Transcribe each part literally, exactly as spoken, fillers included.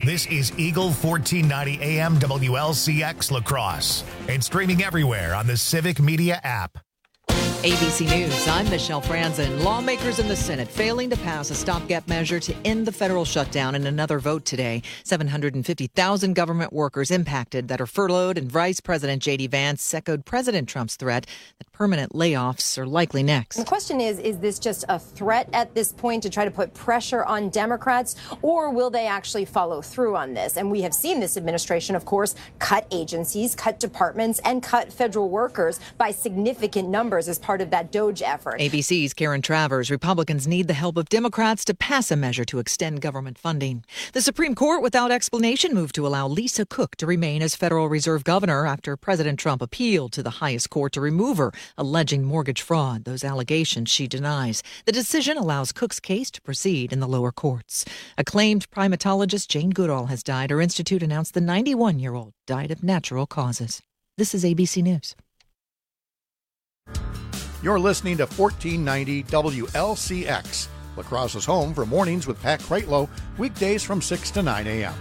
This is Eagle fourteen ninety A M W L C X La Crosse and streaming everywhere on the Civic Media app. A B C News, I'm Michelle Franzen. Lawmakers in the Senate failing to pass a stopgap measure to end the federal shutdown in another vote today. seven hundred fifty thousand government workers impacted that are furloughed, and Vice President J D Vance echoed President Trump's threat that permanent layoffs are likely next. The question is, is this just a threat at this point to try to put pressure on Democrats, or will they actually follow through on this? And we have seen this administration, of course, cut agencies, cut departments, and cut federal workers by significant numbers as part of that DOGE effort. A B C's Karen Travers. Republicans need the help of Democrats to pass a measure to extend government funding. The Supreme Court, without explanation, moved to allow Lisa Cook to remain as Federal Reserve Governor after President Trump appealed to the highest court to remove her, alleging mortgage fraud. Those allegations she denies. The decision allows Cook's case to proceed in the lower courts. Acclaimed primatologist Jane Goodall has died. Her institute announced the ninety-one-year-old died of natural causes. This is A B C News. You're listening to fourteen ninety W L C X, La Crosse's home for mornings with Pat Kreitlow, weekdays from six to nine a.m.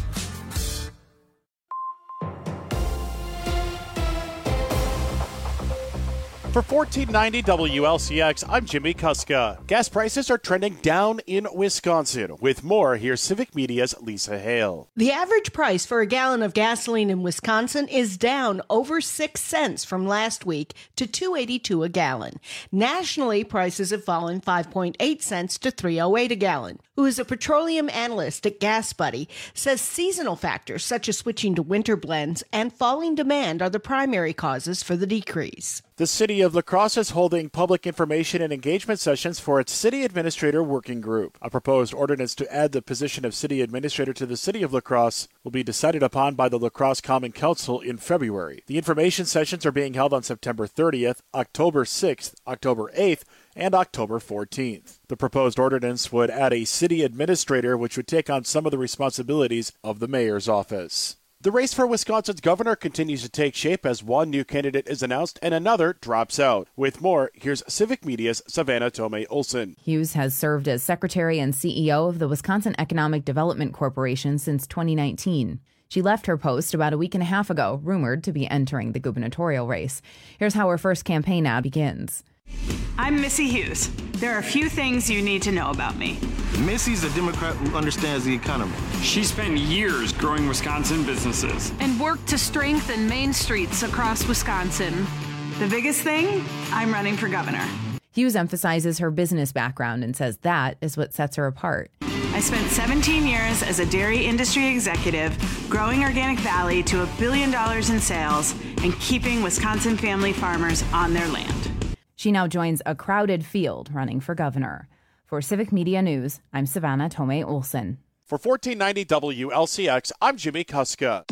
For fourteen ninety W L C X, I'm Jimmy Kuska. Gas prices are trending down in Wisconsin. With more, here's Civic Media's Lisa Hale. The average price for a gallon of gasoline in Wisconsin is down over six cents from last week to two dollars and eighty-two cents a gallon. Nationally, prices have fallen five point eight cents to three dollars and eight cents a gallon. Who is a petroleum analyst at Gas Buddy, says seasonal factors such as switching to winter blends and falling demand are the primary causes for the decrease. The City of La Crosse is holding public information and engagement sessions for its City Administrator Working Group. A proposed ordinance to add the position of City Administrator to the City of La Crosse will be decided upon by the La Crosse Common Council in February. The information sessions are being held on September thirtieth, October sixth, October eighth, and October fourteenth. The proposed ordinance would add a City Administrator, which would take on some of the responsibilities of the Mayor's office. The race for Wisconsin's governor continues to take shape as one new candidate is announced and another drops out. With more, here's Civic Media's Savannah Tomei Olson. Hughes has served as secretary and C E O of the Wisconsin Economic Development Corporation since twenty nineteen. She left her post about a week and a half ago, rumored to be entering the gubernatorial race. Here's how her first campaign ad begins. I'm Missy Hughes. There are a few things you need to know about me. Missy's a Democrat who understands the economy. She spent years growing Wisconsin businesses and worked to strengthen main streets across Wisconsin. The biggest thing, I'm running for governor. Hughes emphasizes her business background and says that is what sets her apart. I spent seventeen years as a dairy industry executive, growing Organic Valley to a billion dollars in sales and keeping Wisconsin family farmers on their land. She now joins a crowded field running for governor. For Civic Media News, I'm Savannah Tomei Olson. For fourteen ninety W L C X, I'm Jimmy Kuska.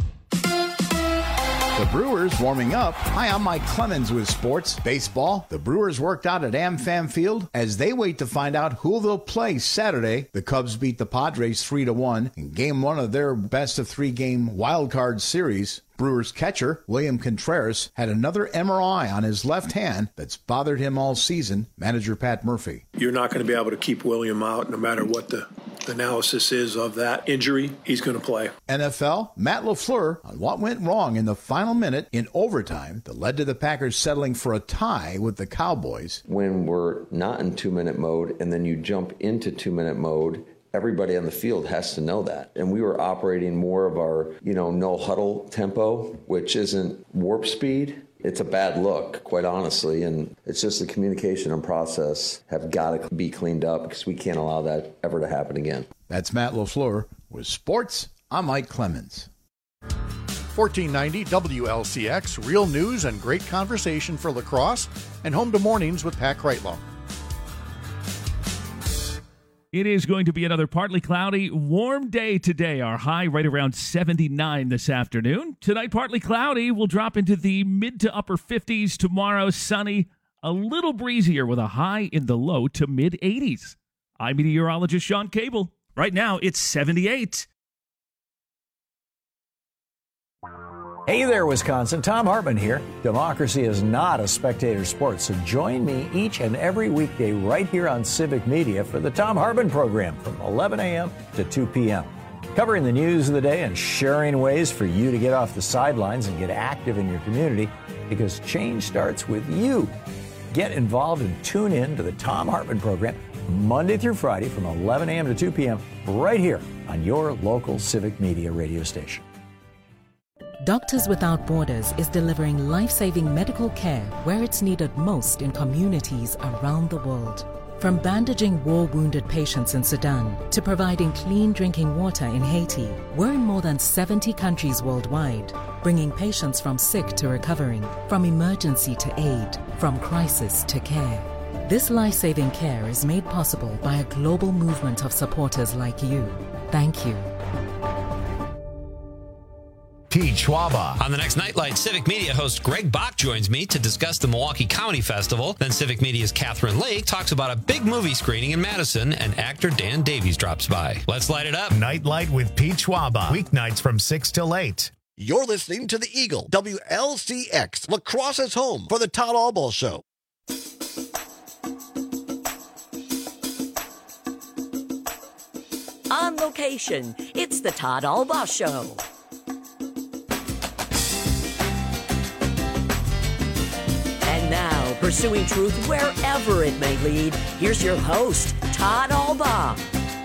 The Brewers warming up. Hi, I'm Mike Clemens with sports. Baseball. The Brewers worked out at AmFam Field as they wait to find out who they'll play Saturday. The Cubs beat the Padres three to one in game one of their best of three game wild card series. Brewers catcher William Contreras had another M R I on his left hand that's bothered him all season. Manager Pat Murphy. You're not going to be able to keep William out no matter what the analysis is of that injury. He's going to play. N F L, Matt LaFleur on what went wrong in the final minute in overtime that led to the Packers settling for a tie with the Cowboys. When we're not in two-minute mode and then you jump into two-minute mode, everybody on the field has to know that. And we were operating more of our, you know, no huddle tempo, which isn't warp speed. It's a bad look, quite honestly, and it's just the communication and process have got to be cleaned up because we can't allow that ever to happen again. That's Matt LaFleur. With sports, I'm Mike Clemens. fourteen ninety W L C X, real news and great conversation for La Crosse, and home to mornings with Pat Kreitlow. It is going to be another partly cloudy, warm day today. Our high right around seventy-nine this afternoon. Tonight, partly cloudy. We'll drop into the mid to upper fifties. Tomorrow, sunny, a little breezier with a high in the low to mid eighties. I'm meteorologist Sean Cable. Right now, it's seventy-eight. Hey there, Wisconsin. Tom Hartman here. Democracy is not a spectator sport, so join me each and every weekday right here on Civic Media for the Tom Hartman program from eleven a.m. to two p.m. covering the news of the day and sharing ways for you to get off the sidelines and get active in your community, because change starts with you. Get involved and tune in to the Thom Hartmann program Monday through Friday from eleven a.m. to two p.m. right here on your local civic media radio station. Doctors Without Borders is delivering life-saving medical care where it's needed most in communities around the world. From bandaging war-wounded patients in Sudan to providing clean drinking water in Haiti, we're in more than seventy countries worldwide, bringing patients from sick to recovering, from emergency to aid, from crisis to care. This life-saving care is made possible by a global movement of supporters like you. Thank you. Pete Schwaba. On the next Nightlight, Civic Media host Greg Bach joins me to discuss the Milwaukee Comedy Festival. Then Civic Media's Catherine Lake talks about a big movie screening in Madison, and actor Dan Davies drops by. Let's light it up. Nightlight with Pete Schwaba. Weeknights from six till eight. You're listening to the Eagle, W L C X, La Crosse's home for the Todd Albaugh Show. On location, it's the Todd Albaugh Show. And now, pursuing truth wherever it may lead, here's your host, Todd Albaugh.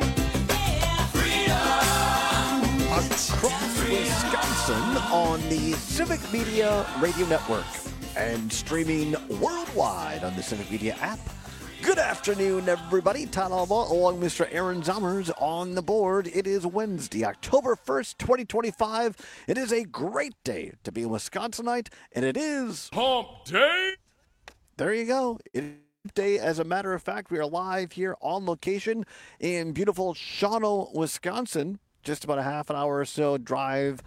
Across Wisconsin on the Civic Media Radio Network and streaming worldwide on the Civic Media app. Good afternoon, everybody. Todd Albaugh along with Mister Aaron Zommers on the board. It is Wednesday, October first, twenty twenty-five. It is a great day to be a Wisconsinite, and it is Hump Day. There you go. It is Hump Day. As a matter of fact, we are live here on location in beautiful Shawano, Wisconsin. Just about a half an hour or so drive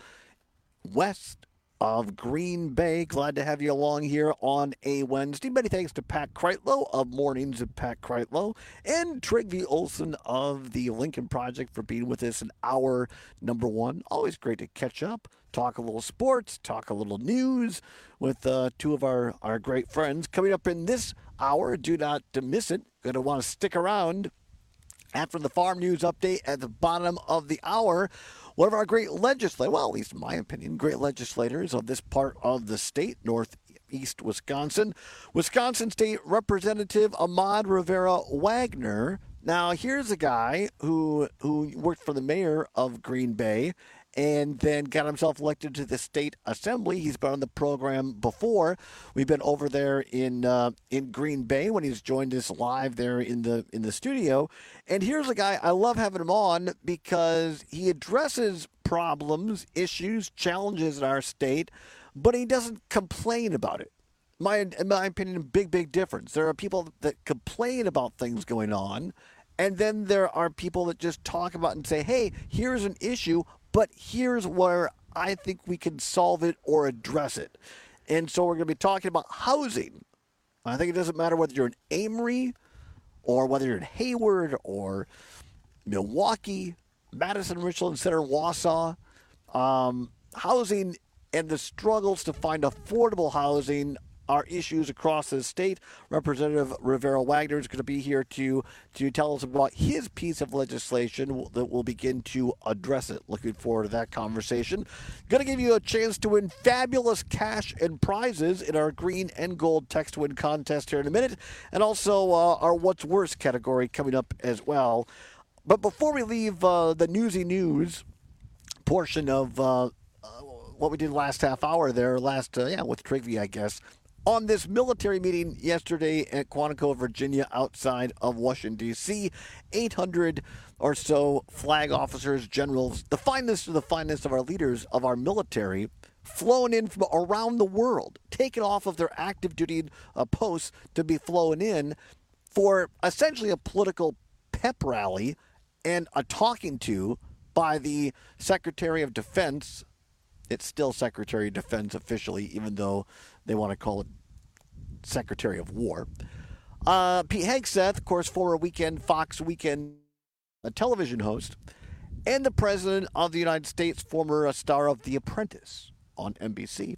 west of Green Bay. Glad to have you along here on a Wednesday. Many thanks to Pat Kreitlow of Mornings with Pat Kreitlow and Trygve Olsen of the Lincoln Project for being with us in hour number one. Always great to catch up, talk a little sports, talk a little news with uh, two of our, our great friends. Coming up in this hour, do not miss it. Going to want to stick around after the farm news update at the bottom of the hour. One of our great legislators, well, at least in my opinion, great legislators of this part of the state, northeast Wisconsin, Wisconsin State Representative Ahmad Rivera Wagner. Now, here's a guy who who worked for the mayor of Green Bay and then got himself elected to the state assembly. He's been on the program before. We've been over there in uh, in Green Bay when he's joined us live there in the in the studio. And here's a guy, I love having him on because he addresses problems, issues, challenges in our state, but he doesn't complain about it. My, in my opinion, a big, big difference. There are people that complain about things going on, and then there are people that just talk about and say, hey, here's an issue, but here's where I think we can solve it or address it. And so we're going to be talking about housing. I think it doesn't matter whether you're in Amory or whether you're in Hayward or Milwaukee, Madison, Richland Center, Wausau. Um, housing and the struggles to find affordable housing are issues across the state. Representative Rivera Wagner is going to be here to to tell us about his piece of legislation that will begin to address it. Looking forward to that conversation. Going to give you a chance to win fabulous cash and prizes in our green and gold text win contest here in a minute, and also uh, our What's Worse category coming up as well. But before we leave uh, the newsy news portion of uh, uh, what we did last half hour there, last uh, yeah with Trygve, I guess. On this military meeting yesterday at Quantico, Virginia, outside of Washington, D C, eight hundred or so flag officers, generals, the finest of the finest of our leaders of our military, flown in from around the world, taken off of their active duty uh, posts to be flown in for essentially a political pep rally and a talking to by the Secretary of Defense. It's still Secretary of Defense officially, even though they want to call it Secretary of War. Uh, Pete Hegseth, of course, former Weekend Fox Weekend a television host, and the President of the United States, former uh, star of The Apprentice on N B C.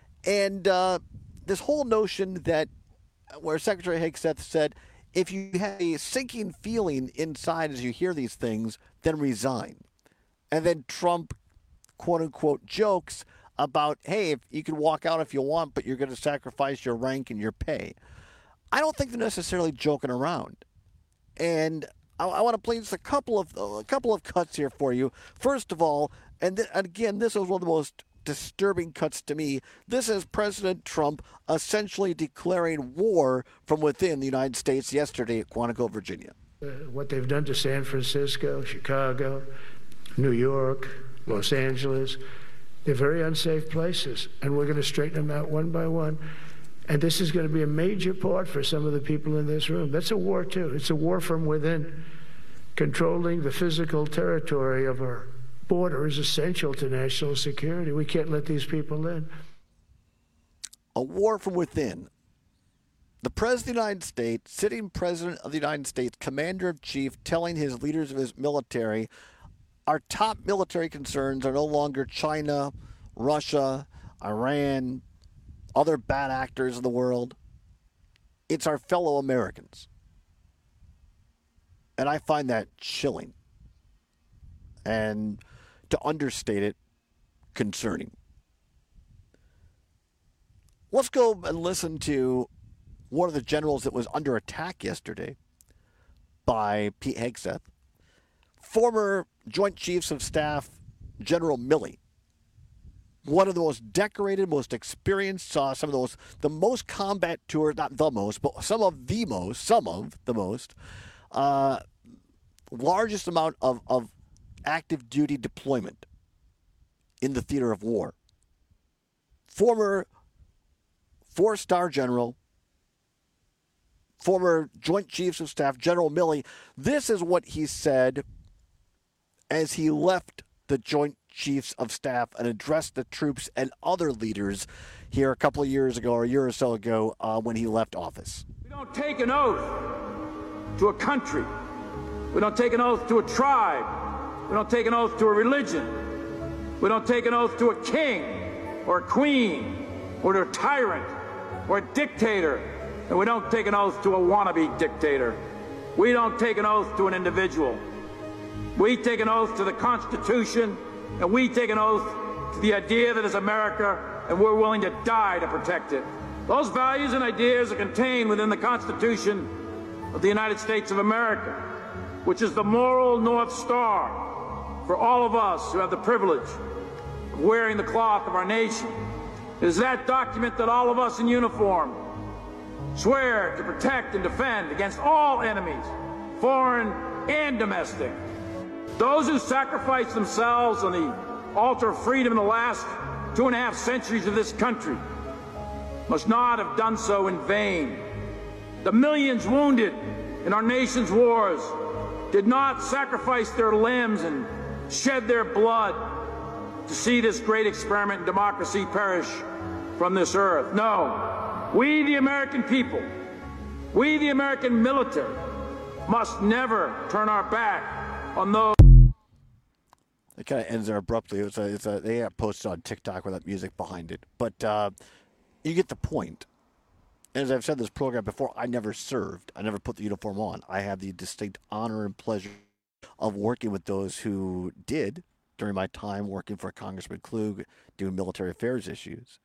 And uh, this whole notion that where Secretary Hegseth said, if you have a sinking feeling inside as you hear these things, then resign. And then Trump, quote unquote, jokes about, hey, if you can walk out if you want, but you're going to sacrifice your rank and your pay. I don't think they're necessarily joking around. And I, I want to play just a couple of a couple of cuts here for you. First of all, and, th- and again, this was one of the most disturbing cuts to me. This is President Trump essentially declaring war from within the United States yesterday at Quantico, Virginia. Uh, what they've done to San Francisco, Chicago, New York, Los Angeles, they're very unsafe places, and we're going to straighten them out one by one. And this is going to be a major part for some of the people in this room. That's a war, too. It's a war from within. Controlling the physical territory of our border is essential to national security. We can't let these people in. A war from within. The President of the United States, sitting President of the United States, Commander-in-Chief, telling his leaders of his military, our top military concerns are no longer China, Russia, Iran, other bad actors in the world. It's our fellow Americans. And I find that chilling. And to understate it, concerning. Let's go and listen to one of the generals that was under attack yesterday by Pete Hegseth. Former Joint Chiefs of Staff General Milley. One of the most decorated, most experienced, saw some of those, the most combat tours, not the most, but some of the most, some of the most, uh, largest amount of, of active duty deployment in the theater of war. Former four-star general, former Joint Chiefs of Staff General Milley, this is what he said as he left the Joint Chiefs of Staff and addressed the troops and other leaders here a couple of years ago or a year or so ago uh, when he left office. We don't take an oath to a country. We don't take an oath to a tribe. We don't take an oath to a religion. We don't take an oath to a king or a queen or to a tyrant or a dictator. And we don't take an oath to a wannabe dictator. We don't take an oath to an individual. We take an oath to the Constitution, and we take an oath to the idea that is America, and we're willing to die to protect it. Those values and ideas are contained within the Constitution of the United States of America, which is the moral North Star for all of us who have the privilege of wearing the cloth of our nation. It is that document that all of us in uniform swear to protect and defend against all enemies, foreign and domestic. Those who sacrificed themselves on the altar of freedom in the last two and a half centuries of this country must not have done so in vain. The millions wounded in our nation's wars did not sacrifice their limbs and shed their blood to see this great experiment in democracy perish from this earth. No, we the American people, we the American military must never turn our back on those. It kind of ends there abruptly. It's a, it's a, they got posted on TikTok with that music behind it. But uh, you get the point. And as I've said in this program before, I never served. I never put the uniform on. I have the distinct honor and pleasure of working with those who did during my time working for Congressman Klug, doing military affairs issues.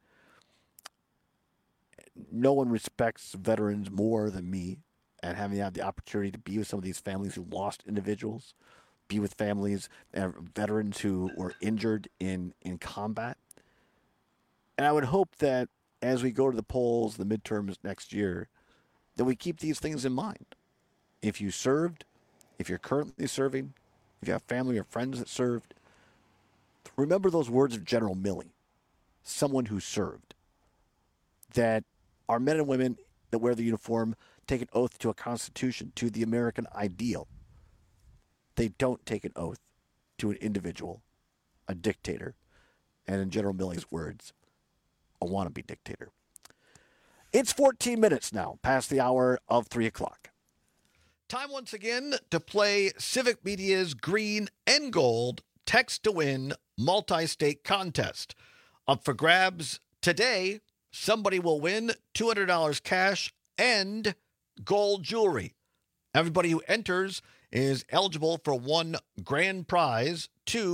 No one respects veterans more than me, and having had the opportunity to be with some of these families who lost individuals, be with families and veterans who were injured in, in combat. And I would hope that as we go to the polls, the midterms next year, that we keep these things in mind. If you served, if you're currently serving, if you have family or friends that served, remember those words of General Milley, someone who served, that our men and women that wear the uniform take an oath to a constitution, to the American ideal. They don't take an oath to an individual, a dictator, and in General Milley's words, a wannabe dictator. It's fourteen minutes now, past the hour of three o'clock. Time once again to play Civic Media's Green and Gold Text to Win multi-state contest. Up for grabs today, somebody will win two hundred dollars cash and gold jewelry. Everybody who enters is eligible for one grand prize, two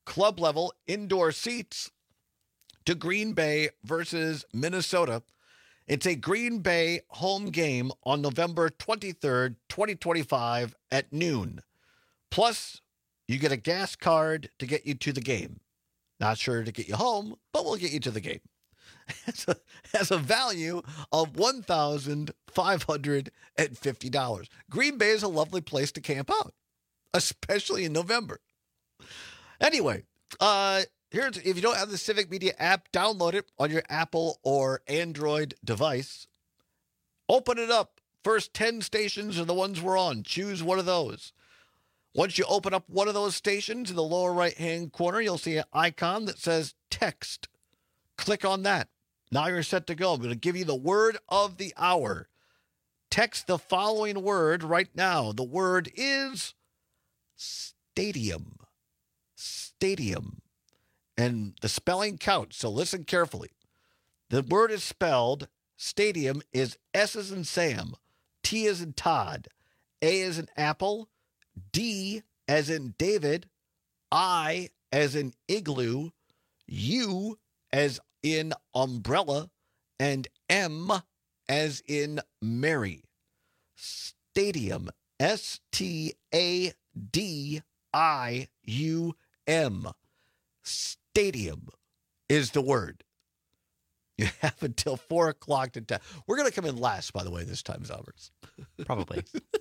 club level indoor seats to Green Bay versus Minnesota. It's a Green Bay home game on November twenty-third, twenty twenty-five at noon. Plus, you get a gas card to get you to the game. Not sure to get you home, but we'll get you to the game. Has a, has a value of one thousand five hundred fifty dollars. Green Bay is a lovely place to camp out, especially in November. Anyway, uh, here's if you don't have the Civic Media app, download it on your Apple or Android device. Open it up. First ten stations are the ones we're on. Choose one of those. Once you open up one of those stations, in the lower right-hand corner, you'll see an icon that says text. Click on that. Now you're set to go. I'm going to give you the word of the hour. Text the following word right now. The word is stadium. Stadium. And the spelling counts, so listen carefully. The word is spelled, stadium is S as in Sam, T as in Todd, A as in Apple, D as in David, I as in Igloo, U as in umbrella, and M as in Mary. Stadium. S T A D I U M. Stadium is the word. You have until four o'clock to tell. We're going to come in last, by the way, this time, Zombers. Probably.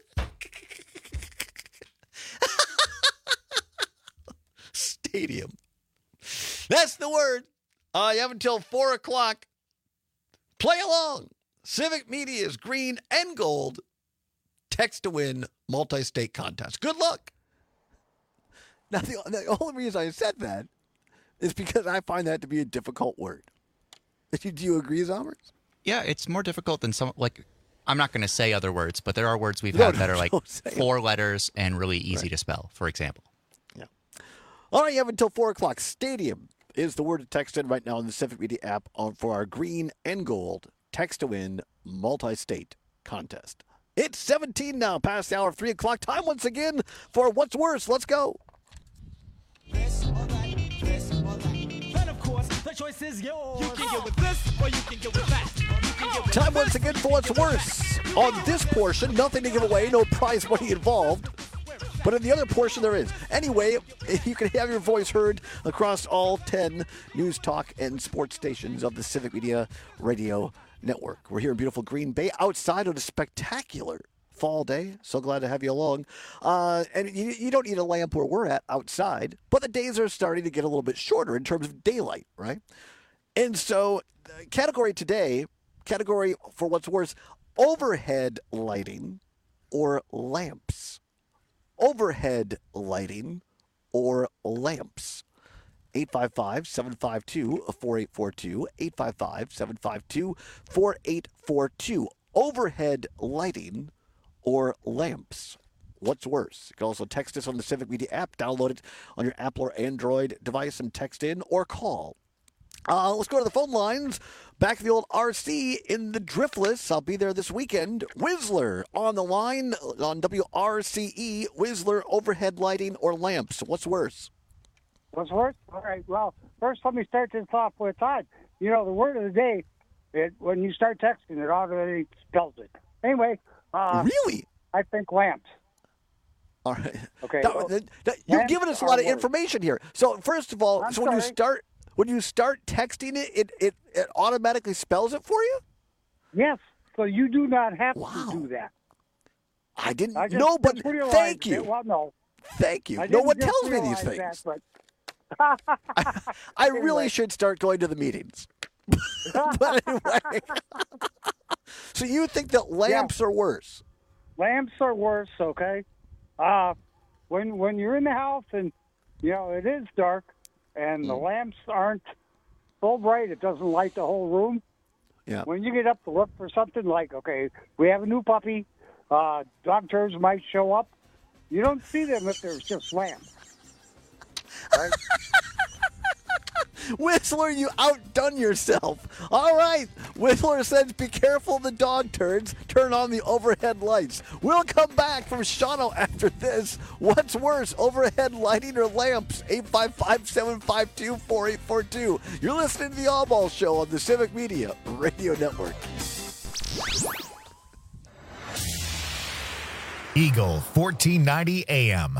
Stadium. That's the word. Uh, you have until four o'clock. Play along. Civic Media's green and gold text to win multi-state contest. Good luck. Now, the, the only reason I said that is because I find that to be a difficult word. Do you agree, Zombers? Yeah, it's more difficult than some, like, I'm not going to say other words, but there are words we've No, had no, that are like don't say four letters and really easy Right. to spell, for example. All right, you have until four o'clock. Stadium is the word to text in right now in the Civic Media app on, for our green and gold text to win multi-state contest. It's seventeen now, past the hour of three o'clock. Time once again for What's Worse. Let's go. This or that, this or that. Then, of course, the choice is yours. You can get with this or you can get with that. You can get with Time this once again for What's Worse. On this portion, nothing to give away, no prize money involved. But in the other portion, there is. Anyway, you can have your voice heard across all ten news, talk, and sports stations of the Civic Media Radio Network. We're here in beautiful Green Bay, outside on a spectacular fall day. So glad to have you along. Uh, and you, you don't need a lamp where we're at outside, but the days are starting to get a little bit shorter in terms of daylight, right? And so, uh, category today, category for What's Worse, overhead lighting or lamps. Overhead lighting or lamps. eight five five, seven five two, four eight four two. eight five five, seven five two, four eight four two. Overhead lighting or lamps. What's worse? You can also text us on the Civic Media app. Download it on your Apple or Android device and text in or call. Uh, let's go to the phone lines. Back to the old R C in the Driftless. I'll be there this weekend. Whistler on the line on W R C E. Whistler, overhead lighting or lamps. What's worse? What's worse? All right. Well, first let me start this off with Todd. You know, the word of the day, it, when you start texting, it already spells it. Anyway. Uh, really? I think lamps. All right. Okay. That, well, that, that, you've lamps given us a are lot of worse. information here. So first of all, I'm so when you sorry. start when you start texting it, it, it, it automatically spells it for you? Yes. So you do not have to do that. I didn't I just, know, but just realized thank it. you. Well, no. Thank you. I No didn't one just tells me these realize things. That, but I really should start going to the meetings. But anyway. So you think that lamps are worse? Lamps are worse, okay? Uh, when when you're in the house and, you know, it is dark and the lamps aren't so bright, it doesn't light the whole room. Yeah. When you get up to look for something like, okay, we have a new puppy, uh, dog turds might show up, you don't see them if there's just lamps. Right? Whistler, you outdone yourself. All right. Whistler says, be careful of the dog turds. Turn on the overhead lights. We'll come back from Shawano after this. What's worse, overhead lighting or lamps? eight five five, seven five two, four eight four two. You're listening to the All Ball Show on the Civic Media Radio Network. Eagle fourteen ninety A M.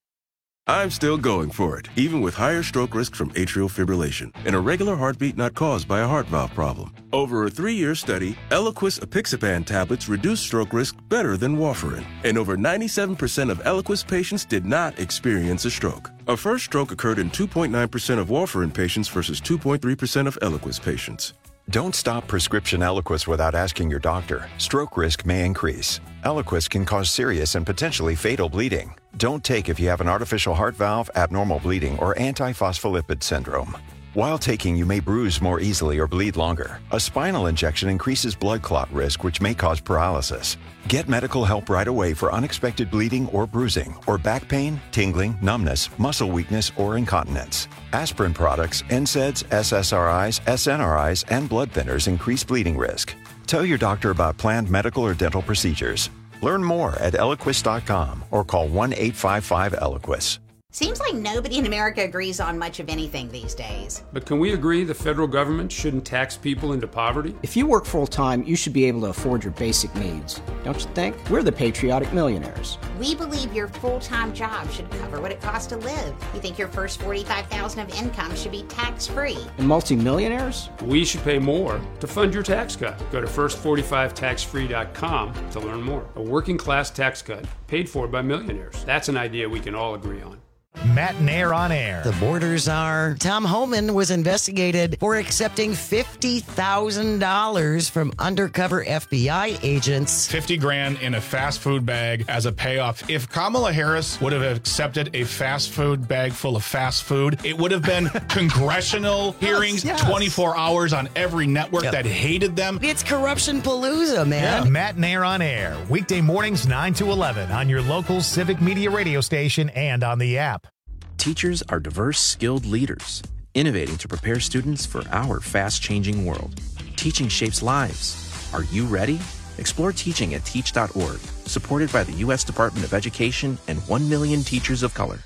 I'm still going for it, even with higher stroke risk from atrial fibrillation, an irregular heartbeat not caused by a heart valve problem. Over a three-year study, Eliquis apixaban tablets reduced stroke risk better than warfarin, and over ninety-seven percent of Eliquis patients did not experience a stroke. A first stroke occurred in two point nine percent of warfarin patients versus two point three percent of Eliquis patients. Don't stop prescription Eliquis without asking your doctor. Stroke risk may increase. Eliquis can cause serious and potentially fatal bleeding. Don't take if you have an artificial heart valve, abnormal bleeding, or antiphospholipid syndrome. While taking, you may bruise more easily or bleed longer. A spinal injection increases blood clot risk, which may cause paralysis. Get medical help right away for unexpected bleeding or bruising, or back pain, tingling, numbness, muscle weakness, or incontinence. Aspirin products, N SAIDs, S S R Is, S N R Is, and blood thinners increase bleeding risk. Tell your doctor about planned medical or dental procedures. Learn more at Eliquis dot com or call one eight five five Eliquis. Seems like nobody in America agrees on much of anything these days. But can we agree the federal government shouldn't tax people into poverty? If you work full-time, you should be able to afford your basic needs. Don't you think? We're the patriotic millionaires. We believe your full-time job should cover what it costs to live. We think your first forty-five thousand dollars of income should be tax-free. And multimillionaires? We should pay more to fund your tax cut. Go to first forty-five tax free dot com to learn more. A working-class tax cut paid for by millionaires. That's an idea we can all agree on. Matt and Air on Air. The borders are. Tom Homan was investigated for accepting fifty thousand dollars from undercover F B I agents. fifty grand in a fast food bag as a payoff. If Kamala Harris would have accepted a fast food bag full of fast food, it would have been congressional hearings, yes, yes. twenty-four hours on every network yep. that hated them. It's corruption palooza, man. Yeah. Matt and Air on Air. Weekday mornings nine to eleven on your local Civic Media radio station and on the app. Teachers are diverse, skilled leaders, innovating to prepare students for our fast-changing world. Teaching shapes lives. Are you ready? Explore teaching at teach dot org, supported by the U S Department of Education and one million teachers of color.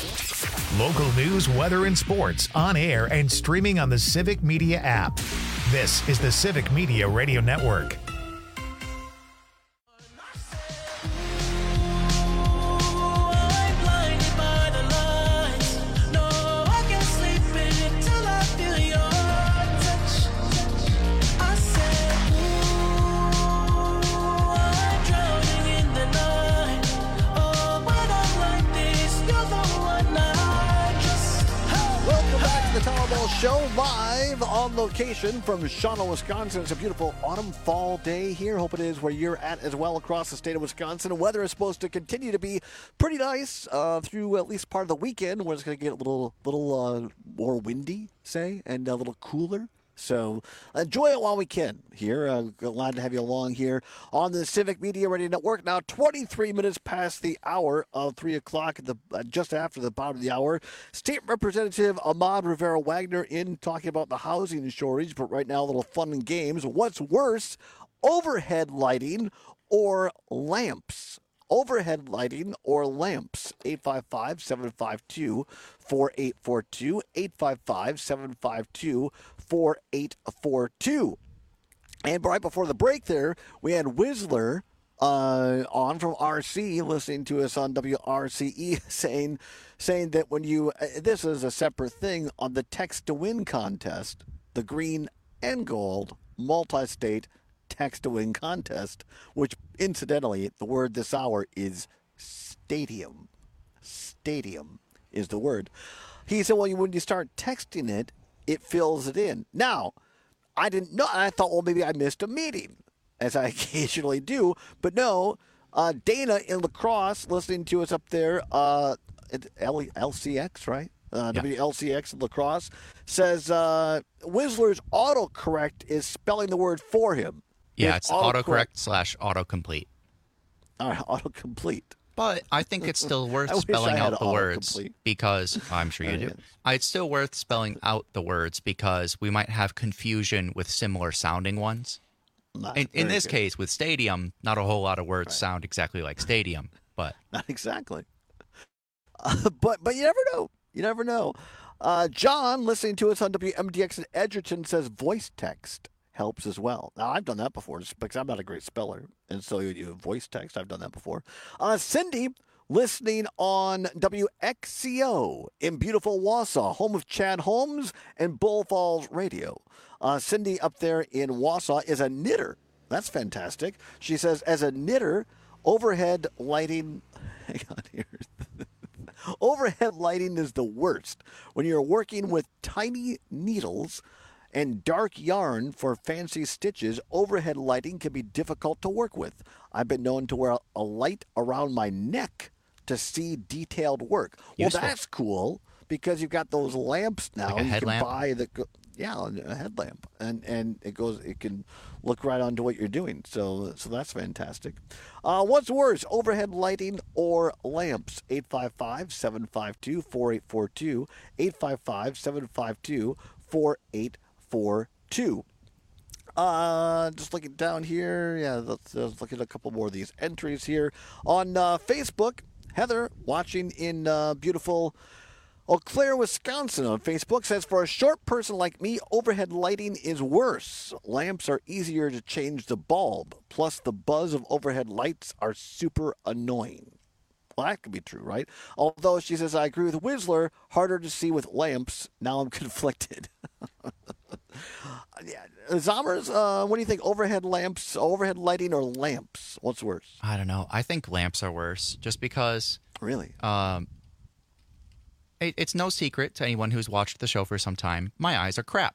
Local news, weather, and sports on air and streaming on the Civic Media app. This is the Civic Media Radio Network. Show live on location from Shawano, Wisconsin. It's a beautiful autumn fall day here. Hope it is where you're at as well across the state of Wisconsin. The weather is supposed to continue to be pretty nice uh, through at least part of the weekend, where it's going to get a little, little uh, more windy, say, and a little cooler. So enjoy it while we can here. Uh, glad to have you along here on the Civic Media Radio Network. Now, twenty-three minutes past the hour of three o'clock, at the, uh, just after the bottom of the hour. State Representative Ahmad Rivera-Wagner in talking about the housing shortage, but right now a little fun and games. What's worse, overhead lighting or lamps? Overhead lighting or lamps. eight five five, seven five two, four eight four two. eight five five, seven five two, four eight four two. And right before the break there, we had Whistler uh, on from R C listening to us on W R C E saying saying that when you, uh, this is a separate thing, on the Text to Win contest, the green and gold multi-state Text to Win contest, which incidentally, the word this hour is stadium. Stadium is the word. He said, well, when you start texting it, it fills it in. Now, I didn't know. I thought, well, maybe I missed a meeting, as I occasionally do. But no, uh, Dana in La Crosse, listening to us up there, uh, at L C X, right? Uh, yeah. W L C X in La Crosse, says uh, Whistler's autocorrect is spelling the word for him. Yeah, it's, it's autocorrect slash autocomplete. All right, autocomplete. But I think it's still worth I wish spelling I had out the words autocomplete. because I'm sure you do. It's still worth spelling out the words because we might have confusion with similar sounding ones. Not In, in very this good. case, with stadium, not a whole lot of words Right. sound exactly like stadium, but Not exactly. Uh, but but you never know. You never know. Uh, John, listening to us on W M D X in Edgerton, says voice text helps as well. Now, I've done that before just because I'm not a great speller. And so you, you voice text. I've done that before. Uh, Cindy, listening on W X C O in beautiful Wausau, home of Chad Holmes and Bull Falls Radio. Uh, Cindy up there in Wausau is a knitter. That's fantastic. She says, as a knitter, overhead lighting... Hang on here. Overhead lighting is the worst. When you're working with tiny needles and dark yarn for fancy stitches, overhead lighting can be difficult to work with. I've been known to wear a light around my neck to see detailed work. Useful. Well, that's cool because you've got those lamps now. Like a you headlamp? can buy the go- yeah, a headlamp, and and it goes. It can look right onto what you're doing. So so that's fantastic. Uh, what's worse, overhead lighting or lamps? eight five five, seven five two, four eight four two. eight five five, seven five two, four eight four two. Uh, just looking down here. Yeah, let's, let's look at a couple more of these entries here. On uh, Facebook, Heather, watching in uh, beautiful Eau Claire, Wisconsin on Facebook, says, for a short person like me, overhead lighting is worse. Lamps are easier to change the bulb. Plus, the buzz of overhead lights are super annoying. Well, that could be true, right? Although she says, I agree with Whistler, harder to see with lamps. Now I'm conflicted. Yeah. Zommers, uh, what do you think? Overhead lamps, overhead lighting, or lamps? What's worse? I don't know. I think lamps are worse just because. Really? Um, it, it's no secret to anyone who's watched the show for some time. My eyes are crap.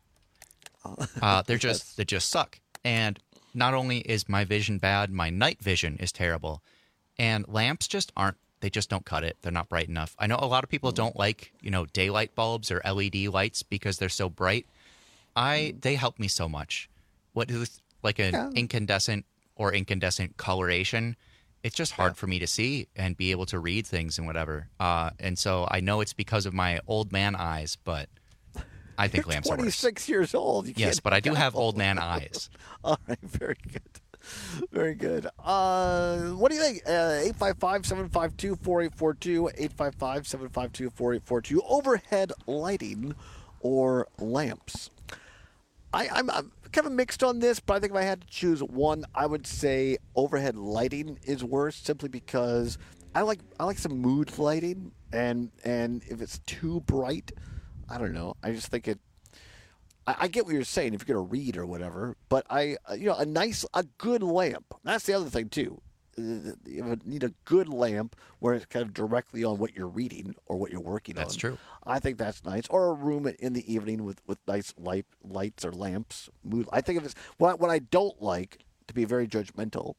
Uh, they're just they just suck. And not only is my vision bad, my night vision is terrible. And lamps just aren't. They just don't cut it. They're not bright enough. I know a lot of people don't like, you know, daylight bulbs or L E D lights because they're so bright. I they help me so much. What is like an Yeah. incandescent or incandescent coloration? It's just hard for me to see and be able to read things and whatever. Uh, and so I know it's because of my old man eyes, but I think You're lamps are worse. twenty-six years old. You Yes, can't but I do help have it. old man eyes. All right, very good. Very good. Uh, what do you think? Uh, eight five five, seven five two, four eight four two, eight five five, seven five two, four eight four two. Overhead lighting or lamps? I, I'm, I'm kind of mixed on this, but I think if I had to choose one, I would say overhead lighting is worse simply because I like I like some mood lighting, and and if it's too bright, I don't know. I just think it. I, I get what you're saying if you're going to read or whatever, but I, uh, you know, a nice, a good lamp. That's the other thing too. Uh, You need a good lamp where it's kind of directly on what you're reading or what you're working on. That's true. I think that's nice. Or a room in the evening with, with nice light lights or lamps. Mood. I think if it's what what I don't like, to be very judgmental,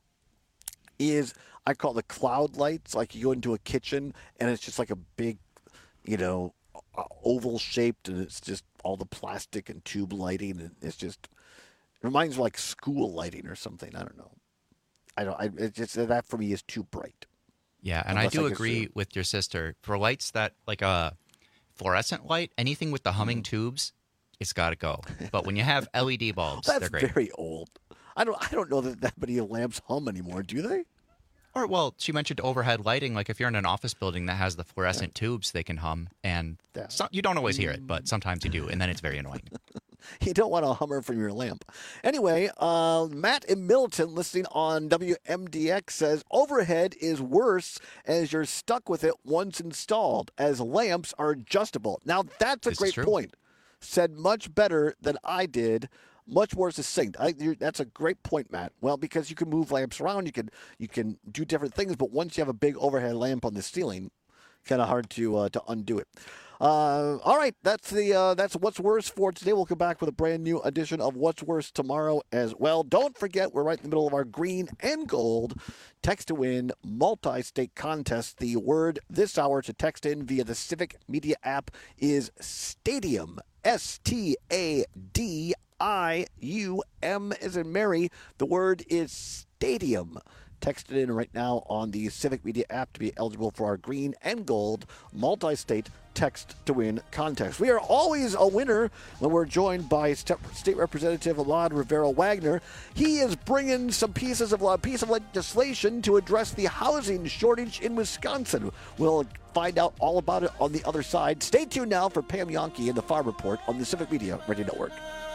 is I call the cloud lights. Like you go into a kitchen and it's just like a big, you know, uh, oval shaped, and it's just all the plastic and tube lighting, and it's just it reminds me of like school lighting or something. I don't know. I don't. I it just that for me is too bright. Yeah, and Unless I do I can agree see. with your sister. For lights that, like a fluorescent light, anything with the humming tubes, it's got to go. But when you have L E D bulbs, That's they're great. very old. I don't. I don't know that that many lamps hum anymore. Do they? Or, well, she mentioned overhead lighting. Like if you're in an office building that has the fluorescent tubes, they can hum. And Yeah. so, you don't always hear it, but sometimes you do. And then it's very annoying. You don't want a hummer from your lamp. Anyway, uh, Matt in Milton, listening on W M D X, says overhead is worse as you're stuck with it once installed, as lamps are adjustable. Now, that's a This is great true. point. Said much better than I did. Much more succinct. I, you're, that's a great point, Matt. Well, because you can move lamps around, you can you can do different things, but once you have a big overhead lamp on the ceiling, kind of hard to uh, to undo it. Uh, all right, that's the uh, that's what's worse for today. We'll come back with a brand new edition of What's Worse tomorrow as well. Don't forget, we're right in the middle of our green and gold text to win multi-state contest. The word this hour to text in via the Civic Media app is Stadium. S T A D I U M as in Mary. The word is Stadium. text it in right now on the Civic Media app to be eligible for our green and gold multi-state text to win contest. We are always a winner when we're joined by State Representative Alon Rivera-Wagner. He is bringing some pieces of a piece of legislation to address the housing shortage in Wisconsin. We'll find out all about it on the other side. Stay tuned now for Pam Yonke and the Farm Report on the Civic Media Radio Network.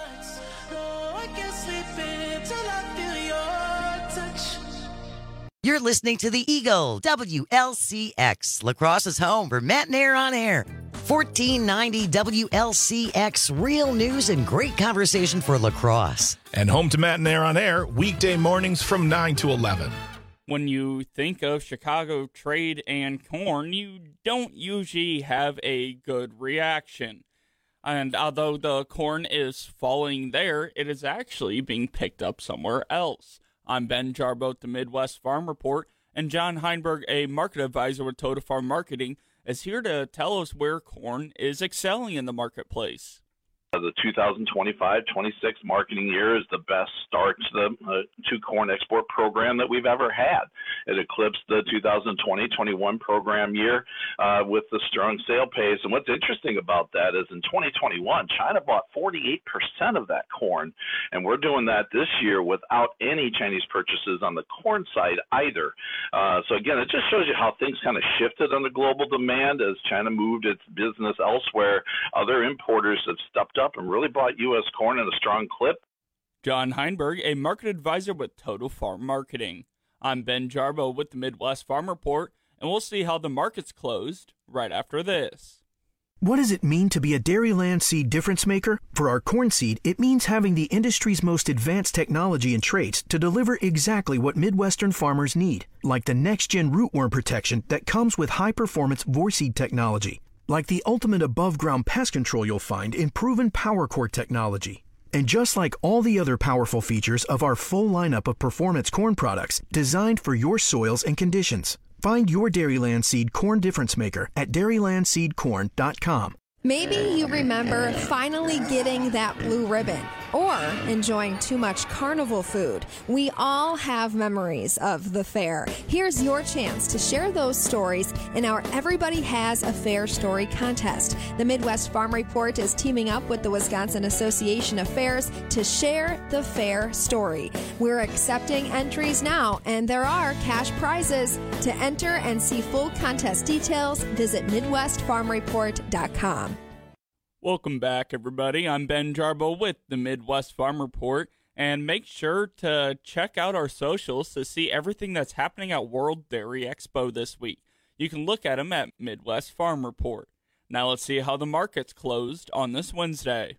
You're listening to the Eagle, W L C X, La Crosse's home for Matt and Air on Air. fourteen ninety W L C X, real news and great conversation for La Crosse. And home to Matt and Air on Air, weekday mornings from nine to eleven. When you think of Chicago trade and corn, you don't usually have a good reaction. And although the corn is falling there, it is actually being picked up somewhere else. I'm Ben Jarbo at the Midwest Farm Report, and John Heinberg, a market advisor with Total Farm Marketing, is here to tell us where corn is excelling in the marketplace. The two thousand twenty-five twenty-six marketing year is the best start to the uh, to corn export program that we've ever had. It eclipsed the two thousand twenty twenty-one program year uh, with the strong sale pace. And what's interesting about that is in twenty twenty-one, China bought forty-eight percent of that corn, and we're doing that this year without any Chinese purchases on the corn side either. Uh, so again, it just shows you how things kind of shifted on the global demand as China moved its business elsewhere. Other importers have stepped up and really bought U S corn in a strong clip. John Heinberg, a market advisor with Total Farm Marketing. I'm Ben Jarbo with the Midwest Farm Report, and we'll see how the market's closed right after this. What does it mean to be a Dairyland seed difference maker? For our corn seed, it means having the industry's most advanced technology and traits to deliver exactly what Midwestern farmers need, like the next-gen rootworm protection that comes with high-performance Vorseed technology, like the ultimate above-ground pest control you'll find in proven PowerCore technology. And just like all the other powerful features of our full lineup of performance corn products designed for your soils and conditions. Find your Dairyland Seed corn difference maker at dairyland seed corn dot com. Maybe you remember finally getting that blue ribbon or enjoying too much carnival food. We all have memories of the fair. Here's your chance to share those stories in our Everybody Has a Fair Story contest. The Midwest Farm Report is teaming up with the Wisconsin Association of Fairs to share the fair story. We're accepting entries now, and there are cash prizes. To enter and see full contest details, visit midwest farm report dot com. Welcome back, everybody. I'm Ben Jarbo with the Midwest Farm Report, and make sure to check out our socials to see everything that's happening at World Dairy Expo this week. You can look at them at Midwest Farm Report. Now let's see how the market's closed on this Wednesday.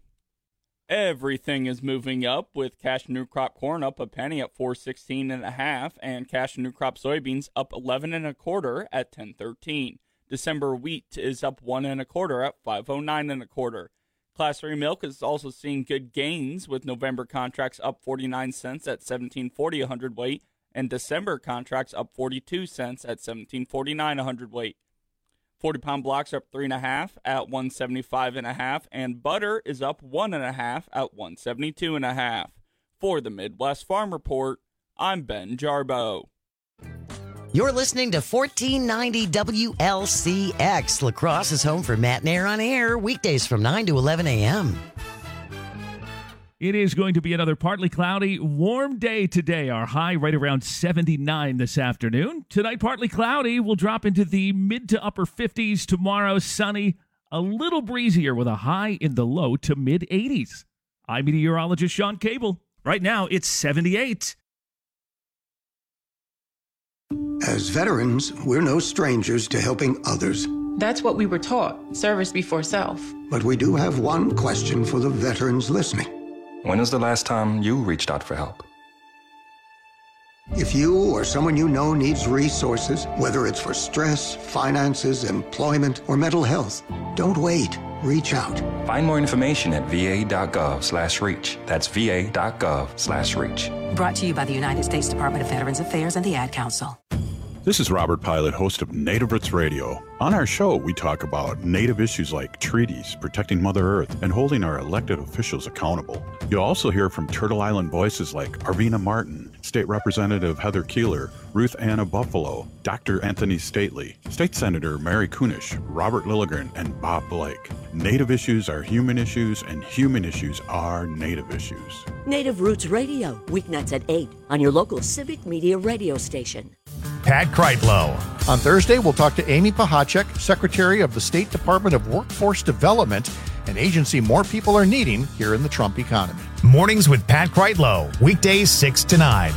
Everything is moving up, with cash new crop corn up a penny at four sixteen and a half, and cash new crop soybeans up eleven and a quarter at ten thirteen. December wheat is up one and a quarter at five oh nine and a quarter. Class three milk is also seeing good gains, with November contracts up forty-nine cents at seventeen forty a hundredweight, and December contracts up forty-two cents at seventeen forty-nine a hundredweight. forty pound blocks are up three and a half at one seventy-five and a half, and butter is up one and a half at one seventy-two and a half. For the Midwest Farm Report, I'm Ben Jarbo. You're listening to fourteen ninety W L C X. La Crosse is home for Matt and Air on Air, weekdays from nine to eleven a.m. It is going to be another partly cloudy, warm day today. Our high right around seventy-nine this afternoon. Tonight, partly cloudy. We'll drop into the mid to upper fifties. Tomorrow, sunny, a little breezier with a high in the low to mid eighties. I'm meteorologist Sean Cable. Right now, it's seventy-eight. As veterans, we're no strangers to helping others. That's what we were taught, service before self. But we do have one question for the veterans listening. When was the last time you reached out for help? If you or someone you know needs resources, whether it's for stress, finances, employment, or mental health, don't wait. Reach out. Find more information at va.gov slash reach. That's va.gov slash reach. Brought to you by the United States Department of Veterans Affairs and the Ad Council. This is Robert Pilot, host of Native Roots Radio. On our show, we talk about Native issues like treaties, protecting Mother Earth, and holding our elected officials accountable. You'll also hear from Turtle Island voices like Arvina Martin, State Representative Heather Keeler, Ruth Anna Buffalo, Doctor Anthony Stately, State Senator Mary Kunish, Robert Lilligren, and Bob Blake. Native issues are human issues, and human issues are Native issues. Native Roots Radio, weeknights at eight on your local Civic Media radio station. Pat Kreitlow. On Thursday, we'll talk to Amy Pahacek, Secretary of the State Department of Workforce Development, an agency more people are needing here in the Trump economy. Mornings with Pat Kreitlow, weekdays six to nine.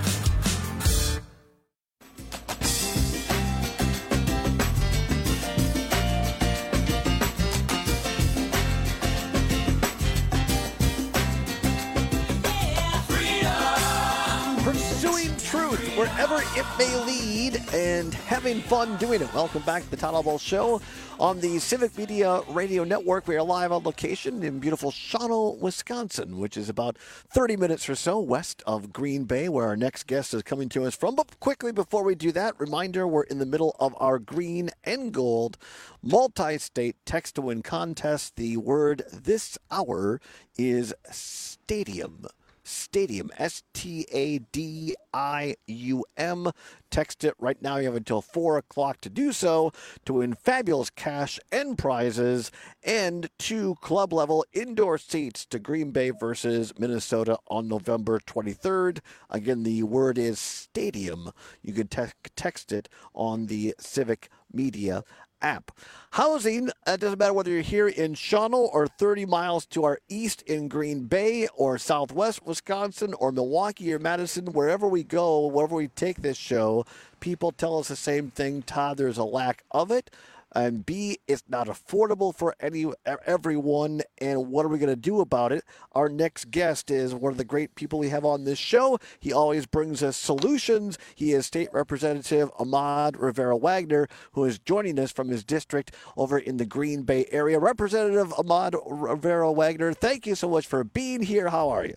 Pursuing truth wherever it may lead and having fun doing it. Welcome back to the Todd Ball Show on the Civic Media Radio Network. We are live on location in beautiful Shawano, Wisconsin, which is about thirty minutes or so west of Green Bay, where our next guest is coming to us from. But quickly before we do that, reminder, we're in the middle of our green and gold multi-state text-to-win contest. The word this hour is stadium. Stadium, S T A D I U M. Text it right now. You have until four o'clock to do so to win fabulous cash and prizes and two club-level indoor seats to Green Bay versus Minnesota on November twenty-third. Again, the word is stadium. You can te- text it on the Civic Media app. Housing, it uh, doesn't matter whether you're here in Shawano or thirty miles to our east in Green Bay or southwest Wisconsin or Milwaukee or Madison, wherever we go, wherever we take this show, people tell us the same thing. Todd, there's a lack of it. And B, it's not affordable for any everyone. And what are we going to do about it? Our next guest is one of the great people we have on this show. He always brings us solutions. He is State Representative Ahmad Rivera-Wagner, who is joining us from his district over in the Green Bay area. Representative Ahmad Rivera-Wagner, thank you so much for being here. How are you?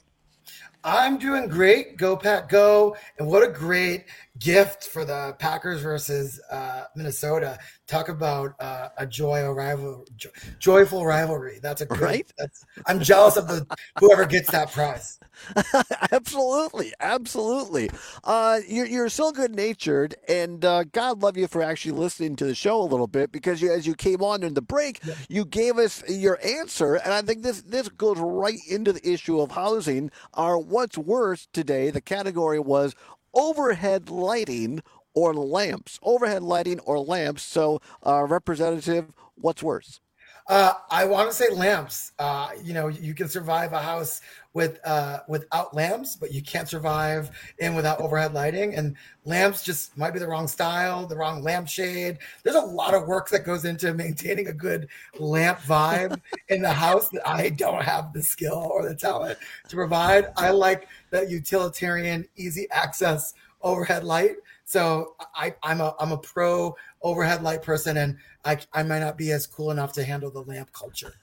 I'm doing great. Go Pack Go. And what a great gift for the Packers versus uh, Minnesota. Talk about uh, a joy rival, jo- joyful rivalry. That's a great. Right? That's, I'm jealous of the whoever gets that prize. Absolutely, absolutely. Uh, you're you're so good natured, and uh, God love you for actually listening to the show a little bit, because you, as you came on in the break, yeah. you gave us your answer, and I think this this goes right into the issue of housing. Our what's worse today? The category was overhead lighting or lamps. Overhead lighting or lamps. So, uh, Representative, what's worse? Uh, I want to say lamps. Uh, you know, you can survive a house with uh, without lamps, but you can't survive in without overhead lighting. And lamps just might be the wrong style, the wrong lampshade. There's a lot of work that goes into maintaining a good lamp vibe in the house that I don't have the skill or the talent to provide. I like that utilitarian, easy access overhead light. So I, I'm a I'm a pro overhead light person, and I I might not be as cool enough to handle the lamp culture.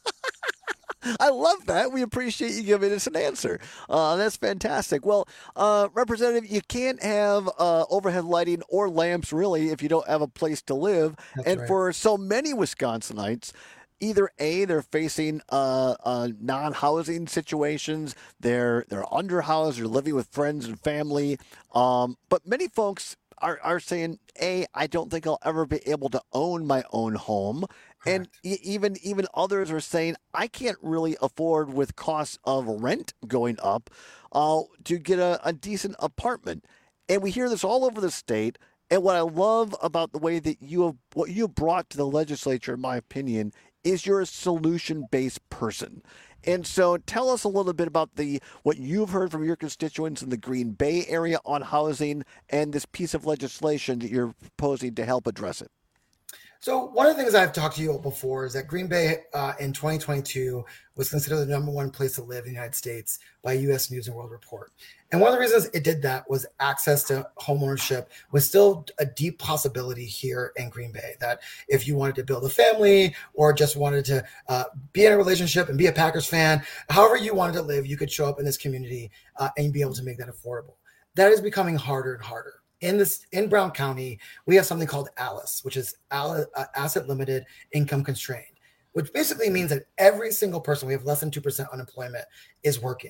I love that. We appreciate you giving us an answer. Uh, that's fantastic. Well, uh, Representative, you can't have uh, overhead lighting or lamps, really, if you don't have a place to live. That's and right. For so many Wisconsinites, either A, they're facing uh, uh, non-housing situations, they're they're underhoused, they're living with friends and family. Um, but many folks are, are saying, A, I don't think I'll ever be able to own my own home. And e- even even others are saying, I can't really afford, with costs of rent going up, uh, to get a, a decent apartment. And we hear this all over the state. And what I love about the way that you have, what you have brought to the legislature, in my opinion, is you're a solution-based person. And so tell us a little bit about the what you've heard from your constituents in the Green Bay area on housing and this piece of legislation that you're proposing to help address it. So one of the things I've talked to you before is that Green Bay uh, in twenty twenty-two was considered the number one place to live in the United States by U S News and World Report. And one of the reasons it did that was access to homeownership was still a deep possibility here in Green Bay, that if you wanted to build a family or just wanted to uh, be in a relationship and be a Packers fan, however you wanted to live, you could show up in this community uh, and be able to make that affordable. That is becoming harder and harder. In this, in Brown County, we have something called ALICE, which is Asset Limited Income Constrained, which basically means that every single person, we have less than two percent unemployment, is working.